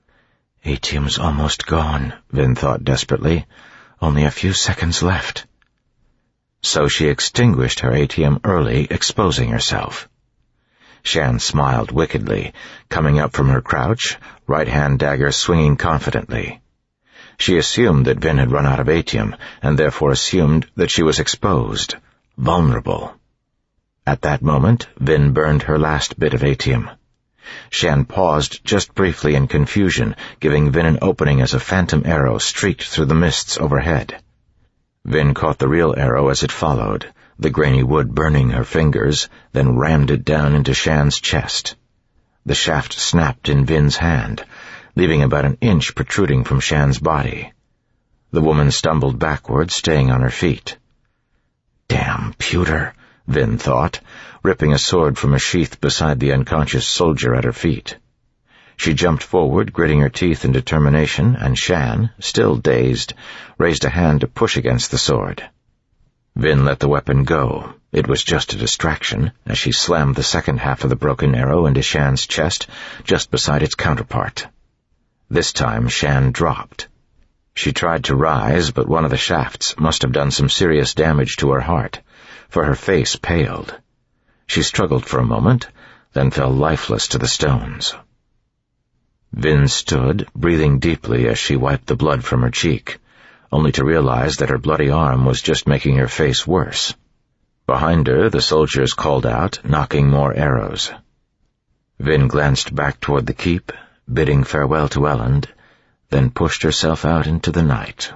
[SPEAKER 1] Atium's almost gone, Vin thought desperately. Only a few seconds left. So she extinguished her atium early, exposing herself. Shan smiled wickedly, coming up from her crouch, right-hand dagger swinging confidently. She assumed that Vin had run out of atium, and therefore assumed that she was exposed, vulnerable. At that moment, Vin burned her last bit of atium. Shan paused just briefly in confusion, giving Vin an opening as a phantom arrow streaked through the mists overhead. Vin caught the real arrow as it followed, the grainy wood burning her fingers, then rammed it down into Shan's chest. The shaft snapped in Vin's hand, leaving about an inch protruding from Shan's body. The woman stumbled backward, staying on her feet. Damn pewter, Vin thought, ripping a sword from a sheath beside the unconscious soldier at her feet. She jumped forward, gritting her teeth in determination, and Shan, still dazed, raised a hand to push against the sword. Vin let the weapon go. It was just a distraction, as she slammed the second half of the broken arrow into Shan's chest, just beside its counterpart. This time Shan dropped. She tried to rise, but one of the shafts must have done some serious damage to her heart, for her face paled. She struggled for a moment, then fell lifeless to the stones. Vin stood, breathing deeply as she wiped the blood from her cheek, only to realize that her bloody arm was just making her face worse. Behind her, the soldiers called out, knocking more arrows. Vin glanced back toward the keep, bidding farewell to Elend, then pushed herself out into the night.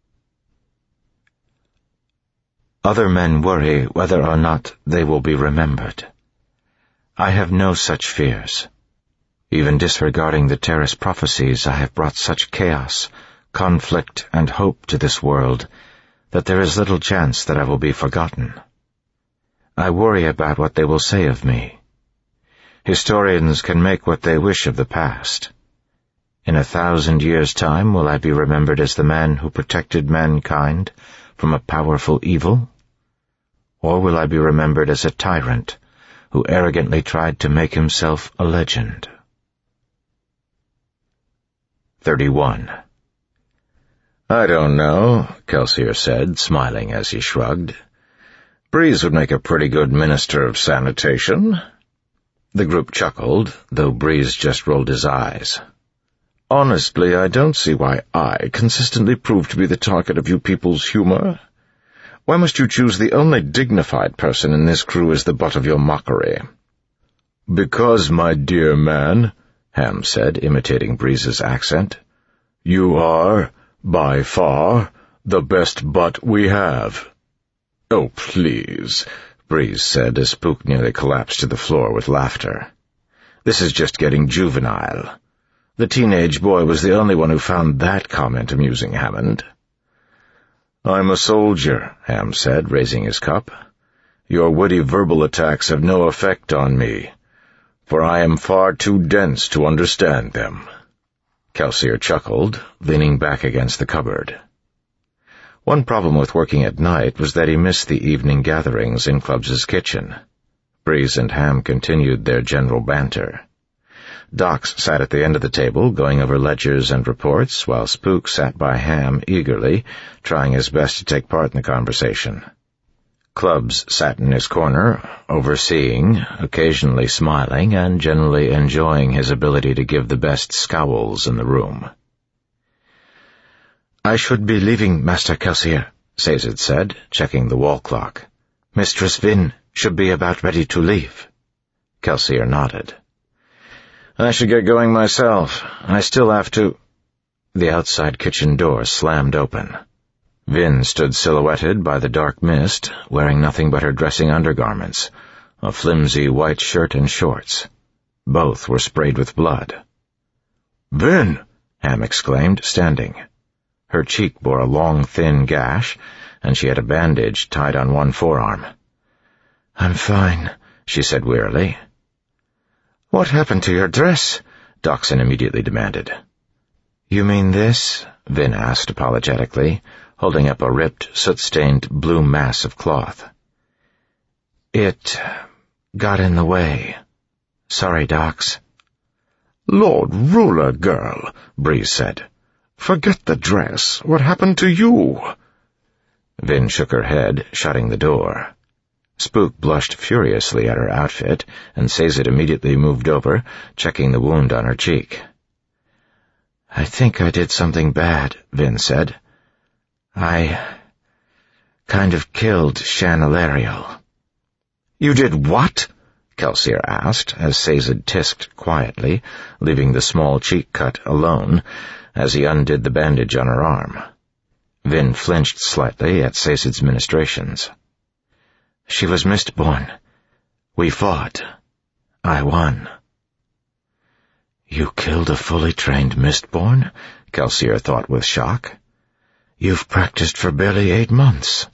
[SPEAKER 1] Other men worry whether or not they will be remembered. I have no such fears. Even disregarding the Terrace prophecies, I have brought such chaos, conflict, and hope to this world that there is little chance that I will be forgotten. I worry about what they will say of me. Historians can make what they wish of the past. In a thousand years' time, will I be remembered as the man who protected mankind from a powerful evil? Or will I be remembered as a tyrant who arrogantly tried to make himself a legend? thirty-one. I don't know, Kelsier said, smiling as he shrugged. Breeze would make a pretty good minister of sanitation. The group chuckled, though Breeze just rolled his eyes. Honestly, I don't see why I consistently prove to be the target of you people's humor. Why must you choose the only dignified person in this crew as the butt of your mockery? Because, my dear man, Ham said, imitating Breeze's accent, you are, by far, the best butt we have. Oh, please, Breeze said as Spook nearly collapsed to the floor with laughter. This is just getting juvenile. The teenage boy was the only one who found that comment amusing, Hammond. I'm a soldier, Ham said, raising his cup. Your witty verbal attacks have no effect on me, for I am far too dense to understand them. Kelsier chuckled, leaning back against the cupboard. One problem with working at night was that he missed the evening gatherings in Clubs's kitchen. Breeze and Ham continued their general banter. Dox sat at the end of the table, going over ledgers and reports, while Spook sat by Ham eagerly, trying his best to take part in the conversation. Clubs sat in his corner, overseeing, occasionally smiling, and generally enjoying his ability to give the best scowls in the room. I should be leaving, Master Kelsier, Sazed said, checking the wall clock. Mistress Vin should be about ready to leave. Kelsier nodded. I should get going myself. I still have to... The outside kitchen door slammed open. Vin stood silhouetted by the dark mist, wearing nothing but her dressing undergarments, a flimsy white shirt and shorts. Both were sprayed with blood. Vin! Ham exclaimed, standing. Her cheek bore a long, thin gash, and she had a bandage tied on one forearm. I'm fine, she said wearily. What happened to your dress? Doxson immediately demanded. You mean this? Vin asked apologetically, holding up a ripped, soot-stained blue mass of cloth. It got in the way. Sorry, Dox. Lord Ruler, girl, Breeze said. Forget the dress. What happened to you? Vin shook her head, shutting the door. Spook blushed furiously at her outfit, and Sazed immediately moved over, checking the wound on her cheek.
[SPEAKER 2] "I think I did something bad," Vin said. "I kind of killed Shan Ilariel."
[SPEAKER 1] "You did what?" Kelsier asked, as Sazed tisked quietly, leaving the small cheek cut alone, as he undid the bandage on her arm. Vin flinched slightly at Sazed's ministrations.
[SPEAKER 2] "She was Mistborn. We fought. I won."
[SPEAKER 1] "You killed a fully trained Mistborn?" Kelsier thought with shock. "You've practiced for barely eight months."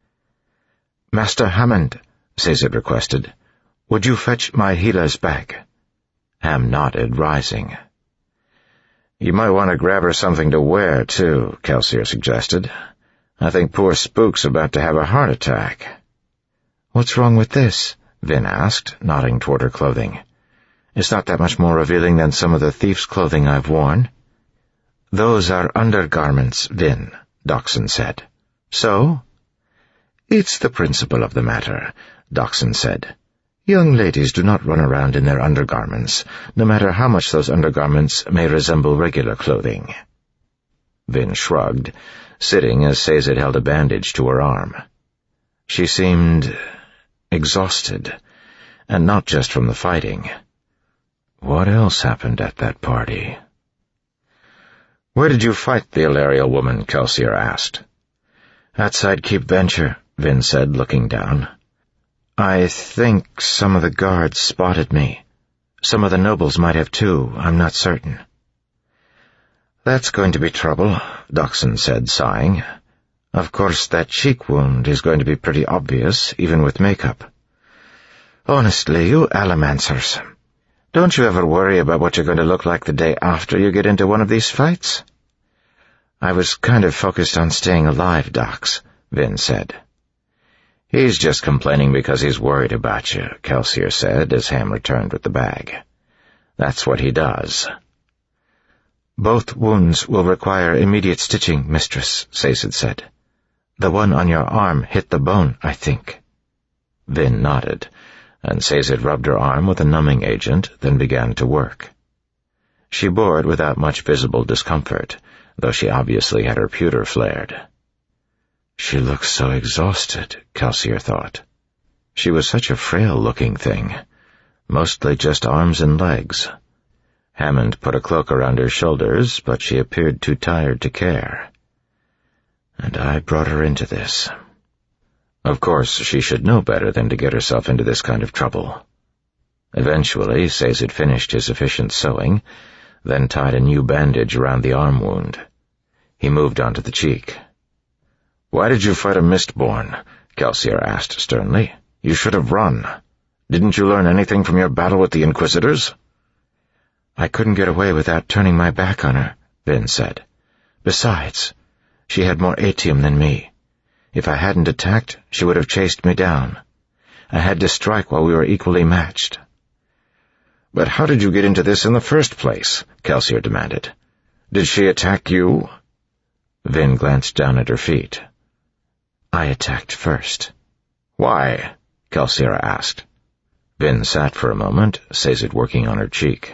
[SPEAKER 2] "Master Hammond," Sazed requested, "would you fetch my healer's bag?"
[SPEAKER 1] Ham nodded, rising. "You might want to grab her something to wear, too," Kelsier suggested. "I think poor Spook's about to have a heart attack."
[SPEAKER 2] "What's wrong with this?" Vin asked, nodding toward her clothing. "It's not that much more revealing than some of the thief's clothing I've worn." "Those are undergarments, Vin," Dockson said. "So?" "It's the principle of the matter," Dockson said. "Young ladies do not run around in their undergarments, no matter how much those undergarments may resemble regular clothing." Vin shrugged, sitting as Sazed held a bandage to her arm. She seemed exhausted, and not just from the fighting. What else happened at that party? "Where did you fight the Ilariel woman?" Kelsier asked. "Outside Keep Venture," Vin said, looking down. "I think some of the guards spotted me. Some of the nobles might have too, I'm not certain." "That's going to be trouble," Dockson said, sighing. "Of course, that cheek wound is going to be pretty obvious, even with makeup. Honestly, you Allomancers, don't you ever worry about what you're going to look like the day after you get into one of these fights?" "I was kind of focused on staying alive, Docs," Vin said. "He's just complaining because he's worried about you," Kelsier said as Ham returned with the bag. "That's what he does." "Both wounds will require immediate stitching, Mistress," Sazed said. "The one on your arm hit the bone, I think." Vin nodded, and Sazed rubbed her arm with a numbing agent, then began to work. She bore it without much visible discomfort, though she obviously had her pewter flared. She looked so exhausted, Kelsier thought. She was such a frail-looking thing, mostly just arms and legs. Hammond put a cloak around her shoulders, but she appeared too tired to care. And I brought her into this. Of course, she should know better than to get herself into this kind of trouble. Eventually, Sazed finished his efficient sewing, then tied a new bandage around the arm wound. He moved on to the cheek. "Why did you fight a Mistborn?" Kelsier asked sternly. "You should have run. Didn't you learn anything from your battle with the Inquisitors?" "I couldn't get away without turning my back on her," Vin said. "Besides, she had more atium than me. If I hadn't attacked, she would have chased me down. I had to strike while we were equally matched." "But how did you get into this in the first place?" Kelsier demanded. "Did she attack you?" Vin glanced down at her feet. "I attacked first." "Why?" Kelsier asked. Vin sat for a moment, Sazed working on her cheek.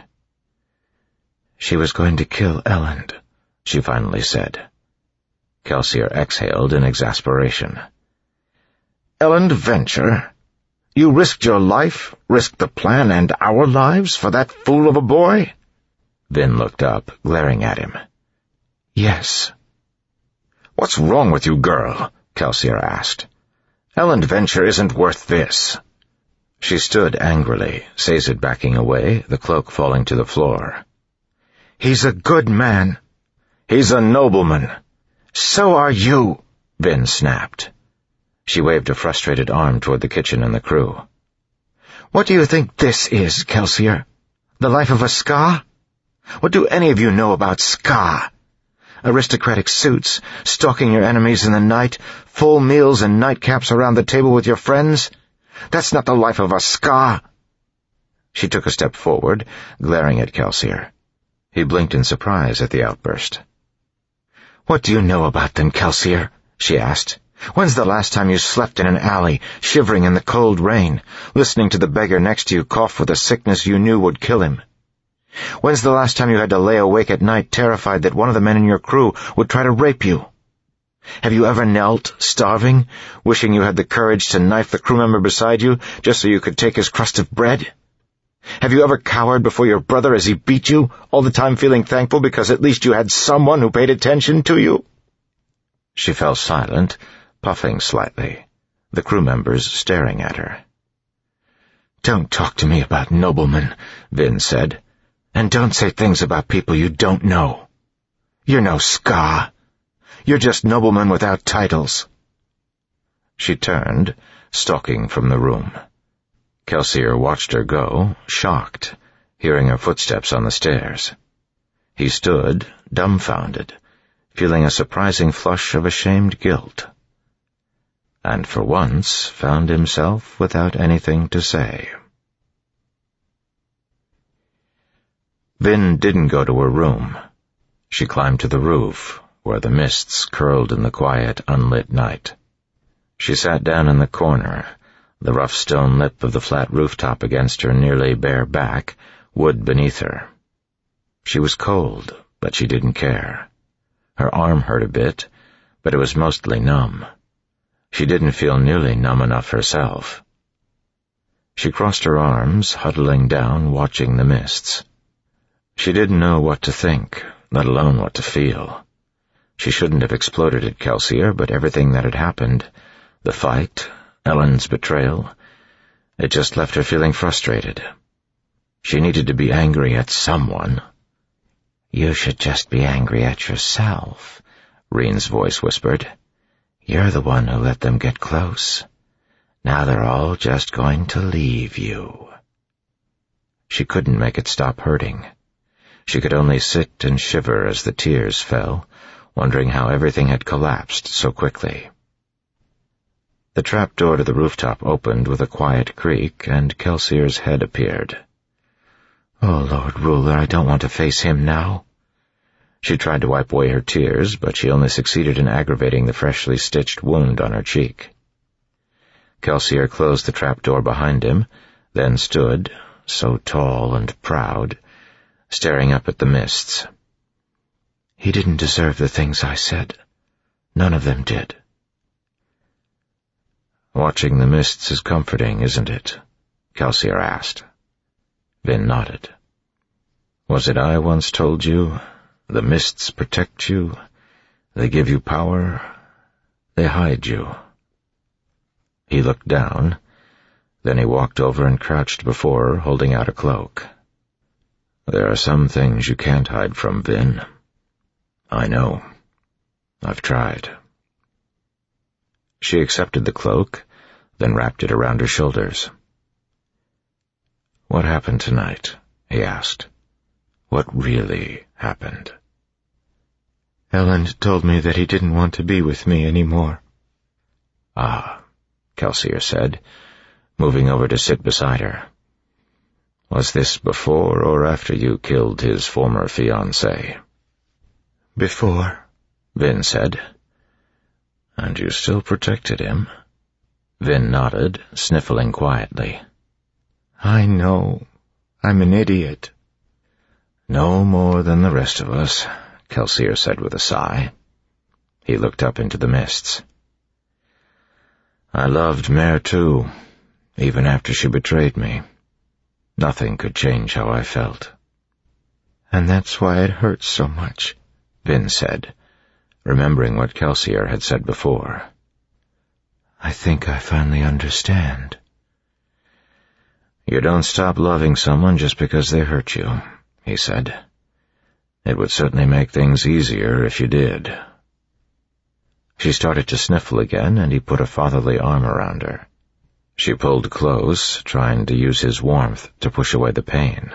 [SPEAKER 2] "She was going to kill Elend," she finally said. Kelsier exhaled in exasperation. "Elend Venture? You risked your life, risked the plan and our lives for that fool of a boy?" Vin looked up, glaring at him. "Yes." "What's wrong with you, girl?" Kelsier asked. "Elend Venture isn't worth this." She stood angrily, Sazed backing away, the cloak falling to the floor. "He's a good man." "He's a nobleman." "So are you," Vin snapped. She waved a frustrated arm toward the kitchen and the crew. "What do you think this is, Kelsier? The life of a Ska? What do any of you know about Ska? Aristocratic suits, stalking your enemies in the night, full meals and nightcaps around the table with your friends? That's not the life of a Ska." She took a step forward, glaring at Kelsier. He blinked in surprise at the outburst. "What do you know about them, Kelsier?" she asked.
[SPEAKER 1] When's the last time you slept in an alley, shivering in the cold rain, listening to the beggar next to you cough with a sickness you knew would kill him? When's the last time you had to lay awake at night terrified that one of the men in your crew would try to rape you? Have you ever knelt, starving, wishing you had the courage to knife the crew member beside you just so you could take his crust of bread? Have you ever cowered before your brother as he beat you, all the time feeling thankful because at least you had someone who paid attention to you? She fell silent, puffing slightly, the crew members staring at her. "Don't talk to me about noblemen," Vin said, "and don't say things about people you don't know. You're no Ska. You're just noblemen without titles." She turned, stalking from the room. Kelsier watched her go, shocked, hearing her footsteps on the stairs. He stood, dumbfounded, feeling a surprising flush of ashamed guilt, and for once found himself without anything to say. Vin didn't go to her room. She climbed to the roof, where the mists curled in the quiet, unlit night. She sat down in the corner, the rough stone lip of the flat rooftop against her nearly bare back, wood beneath her. She was cold, but she didn't care. Her arm hurt a bit, but it was mostly numb. She didn't feel nearly numb enough herself. She crossed her arms, huddling down, watching the mists. She didn't know what to think, let alone what to feel. She shouldn't have exploded at Kelsier, but everything that had happened, the fight, Elend's betrayal, it just left her feeling frustrated. She needed to be angry at someone.
[SPEAKER 2] "You should just be angry at yourself," Reen's voice whispered. "You're the one who let them get close. Now they're all just going to leave you." She couldn't make it stop hurting. She could only sit and shiver as the tears fell, wondering how everything had collapsed so quickly. The trapdoor to the rooftop opened with a quiet creak, and Kelsier's head appeared. "Oh, Lord Ruler, I don't want to face him now." She tried to wipe away her tears, but she only succeeded in aggravating the freshly stitched wound on her cheek. Kelsier closed the trapdoor behind him, then stood, so tall and proud, staring up at the mists. "He didn't deserve the things I said. None of them did." "Watching the mists is comforting, isn't it?" Kelsier asked. Vin nodded. "Was it I once told you, the mists protect you, they give you power, they hide you?" He looked down, then he walked over and crouched before her, holding out a cloak. "There are some things you can't hide from, Vin. I know. I've tried." She accepted the cloak, then wrapped it around her shoulders. "What happened tonight?" he asked. "What really happened?"
[SPEAKER 3] "Elend told me that he didn't want to be with me anymore."
[SPEAKER 1] "Ah," Kelsier said, moving over to sit beside her. "Was this before or after you killed his former fiancée?"
[SPEAKER 3] "Before,"
[SPEAKER 1] Vin said. "And you still protected him?" Vin nodded, sniffling quietly.
[SPEAKER 3] "I know. I'm an idiot."
[SPEAKER 1] "No more than the rest of us," Kelsier said with a sigh. He looked up into the mists. "I loved Mare too, even after she betrayed me. Nothing could change how I felt."
[SPEAKER 3] "And that's why it hurts so much,"
[SPEAKER 1] Vin said, remembering what Kelsier had said before.
[SPEAKER 3] "I think I finally understand."
[SPEAKER 1] "You don't stop loving someone just because they hurt you," he said. "It would certainly make things easier if you did." She started to sniffle again, and he put a fatherly arm around her. She pulled close, trying to use his warmth to push away the pain.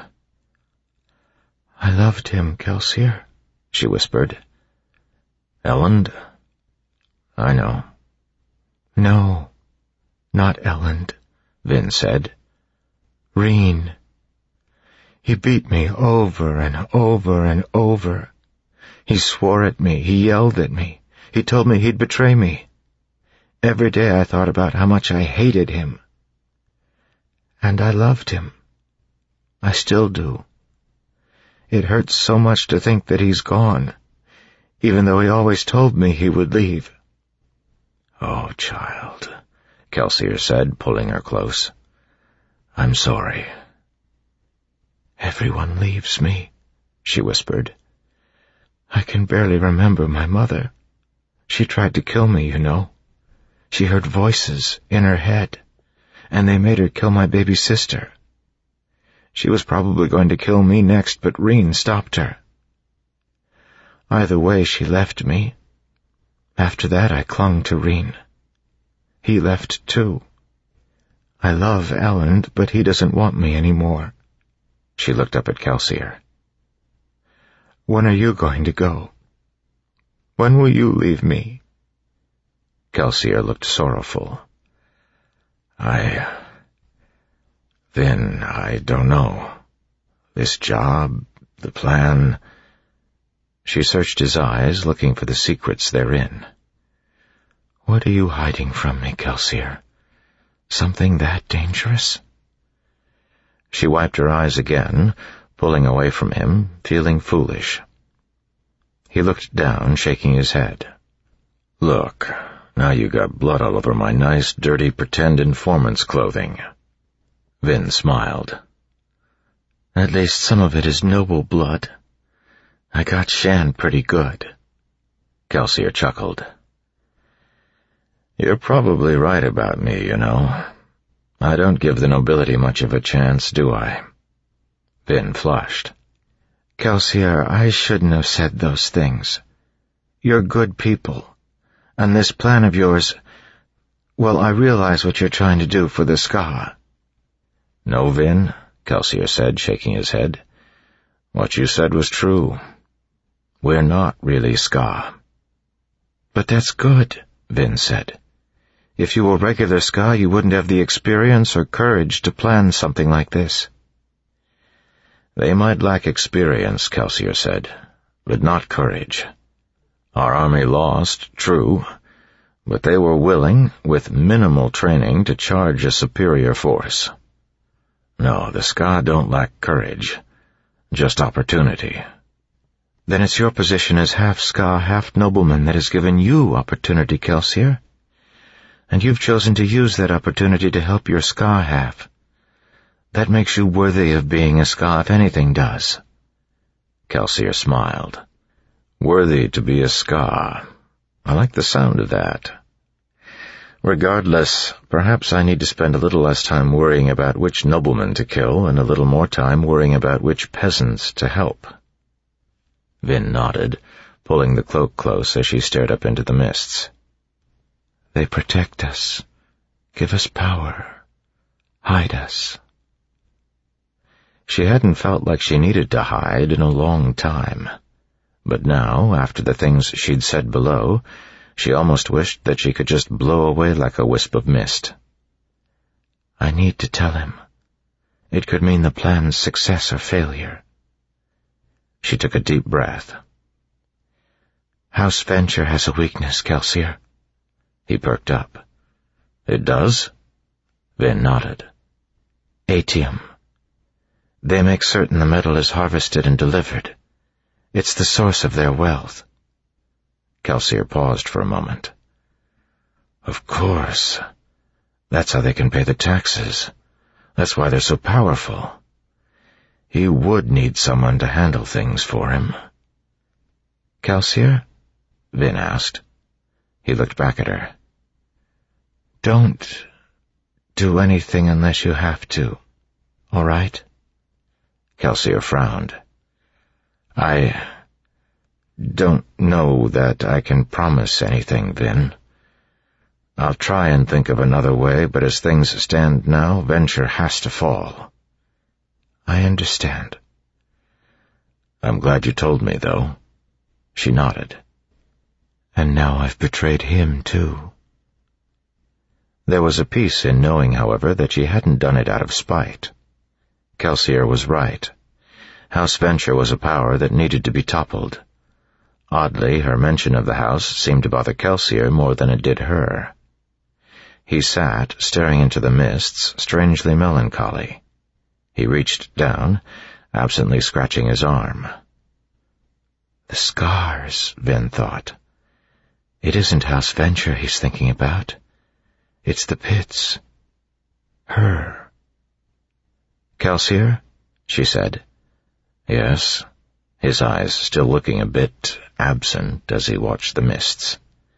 [SPEAKER 3] "I loved him, Kelsier,"
[SPEAKER 1] she whispered. "Elend? I know."
[SPEAKER 3] "No, not Elend,"
[SPEAKER 1] Vin said.
[SPEAKER 3] "Reen. He beat me over and over and over. He swore at me, he yelled at me, he told me he'd betray me. Every day I thought about how much I hated him. And I loved him. I still do. It hurts so much to think that he's gone, even though he always told me he would leave.
[SPEAKER 1] "Oh, child," Kelsier said, pulling her close. "I'm sorry."
[SPEAKER 3] "Everyone leaves me," she whispered. "I can barely remember my mother. She tried to kill me, you know. She heard voices in her head, and they made her kill my baby sister. She was probably going to kill me next, but Reen stopped her. Either way, she left me. After that, I clung to Reen. He left, too. I love Elend, but he doesn't want me anymore."
[SPEAKER 1] She looked up at Kelsier.
[SPEAKER 3] "When are you going to go? When will you leave me?"
[SPEAKER 1] Kelsier looked sorrowful. I... Vin, I don't know. This job, the plan..." She searched his eyes, looking for the secrets therein.
[SPEAKER 3] "What are you hiding from me, Kelsier? Something that dangerous?"
[SPEAKER 1] She wiped her eyes again, pulling away from him, feeling foolish. He looked down, shaking his head. "Look, now you got blood all over my nice, dirty, pretend informant's clothing." Vin smiled.
[SPEAKER 3] "At least some of it is noble blood. I got Shan pretty good."
[SPEAKER 1] Kelsier chuckled. "You're probably right about me, you know. I don't give the nobility much of a chance, do I?" Vin flushed.
[SPEAKER 3] "Kelsier, I shouldn't have said those things. You're good people. And this plan of yours... Well, I realize what you're trying to do for the Ska."
[SPEAKER 1] "No, Vin," Kelsier said, shaking his head. "What you said was true. We're not really Ska."
[SPEAKER 3] "But that's good," Vin said. "If you were regular Ska, you wouldn't have the experience or courage to plan something like this."
[SPEAKER 1] "They might lack experience," Kelsier said, "but not courage. Our army lost, true, but they were willing, with minimal training, to charge a superior force. No, the Ska don't lack courage, just opportunity."
[SPEAKER 3] "Then it's your position as half Ska, half nobleman that has given you opportunity, Kelsier. And you've chosen to use that opportunity to help your Ska half. That makes you worthy of being a Ska if anything does."
[SPEAKER 1] Kelsier smiled. "Worthy to be a Ska. I like the sound of that. Regardless, perhaps I need to spend a little less time worrying about which nobleman to kill and a little more time worrying about which peasants to help." Vin nodded, pulling the cloak close as she stared up into the mists.
[SPEAKER 3] "They protect us, give us power, hide us."
[SPEAKER 1] She hadn't felt like she needed to hide in a long time. But now, after the things she'd said below, she almost wished that she could just blow away like a wisp of mist.
[SPEAKER 3] "I need to tell him. It could mean the plan's success or failure."
[SPEAKER 1] She took a deep breath.
[SPEAKER 3] "House Venture has a weakness, Kelsier."
[SPEAKER 1] He perked up. "It does?" Vin nodded.
[SPEAKER 3] "Atium. They make certain the metal is harvested and delivered. It's the source of their wealth."
[SPEAKER 1] Kelsier paused for a moment. "Of course. That's how they can pay the taxes. That's why they're so powerful. He would need someone to handle things for him."
[SPEAKER 3] "Kelsier?"
[SPEAKER 1] Vin asked. He looked back at her.
[SPEAKER 3] "Don't do anything unless you have to, all right?"
[SPEAKER 1] Kelsier frowned. I don't know that I can promise anything, Vin. I'll try and think of another way, but as things stand now, Venture has to fall."
[SPEAKER 3] "I understand."
[SPEAKER 1] "I'm glad you told me, though." She nodded.
[SPEAKER 3] "And now I've betrayed him, too."
[SPEAKER 1] There was a peace in knowing, however, that she hadn't done it out of spite. Kelsier was right. House Venture was a power that needed to be toppled. Oddly, her mention of the house seemed to bother Kelsier more than it did her. He sat, staring into the mists, strangely melancholy. He reached down, absently scratching his arm.
[SPEAKER 3] The scars, Vin thought. It isn't House Venture he's thinking about. It's the pits. Her.
[SPEAKER 1] "Kelsier?" she said. "Yes," his eyes still looking a bit absent as he watched the mists.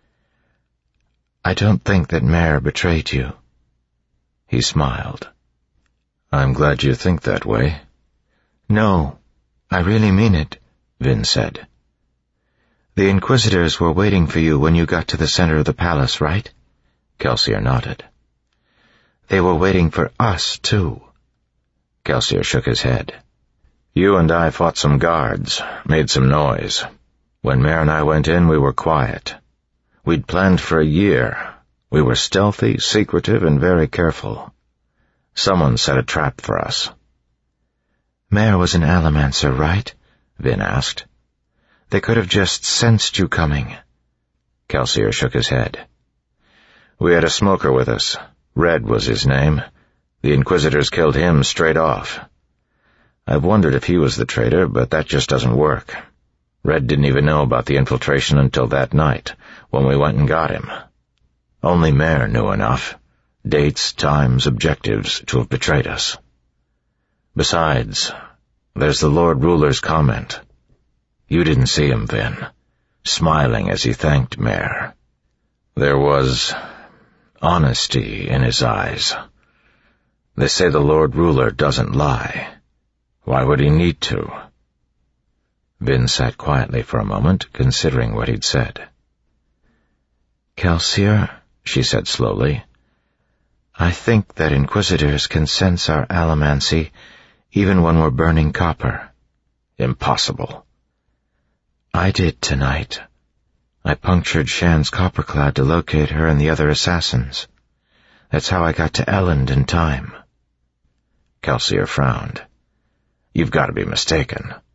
[SPEAKER 3] "I don't think that Mare betrayed you."
[SPEAKER 1] He smiled. "I'm glad you think that way."
[SPEAKER 3] "No, I really mean it," Vin said. "The Inquisitors were waiting for you when you got to the center of the palace, right?"
[SPEAKER 1] Kelsier nodded.
[SPEAKER 3] "They were waiting for us, too."
[SPEAKER 1] Kelsier shook his head. "You and I fought some guards, made some noise. When Mare and I went in, we were quiet. We'd planned for a year. We were stealthy, secretive, and very careful. Someone set a trap for us."
[SPEAKER 3] "Mare was an Allomancer, right?" Vin asked. "They could have just sensed you coming."
[SPEAKER 1] Kelsier shook his head. "We had a smoker with us. Red was his name. The Inquisitors killed him straight off. I've wondered if he was the traitor, but that just doesn't work. Red didn't even know about the infiltration until that night, when we went and got him. Only Mare knew enough. Dates, times, objectives, to have betrayed us. Besides, there's the Lord Ruler's comment. You didn't see him, Vin, smiling as he thanked Mare. There was honesty in his eyes. They say the Lord Ruler doesn't lie. Why would he need to?" Vin sat quietly for a moment, considering what he'd said.
[SPEAKER 3] "Kelsier," she said slowly, "I think that Inquisitors can sense our allomancy even when we're burning copper."
[SPEAKER 1] "Impossible."
[SPEAKER 3] "I did tonight. I punctured Shan's coppercloud to locate her and the other assassins. That's how I got to Elend in time."
[SPEAKER 1] Kelsier frowned. "You've got to be mistaken."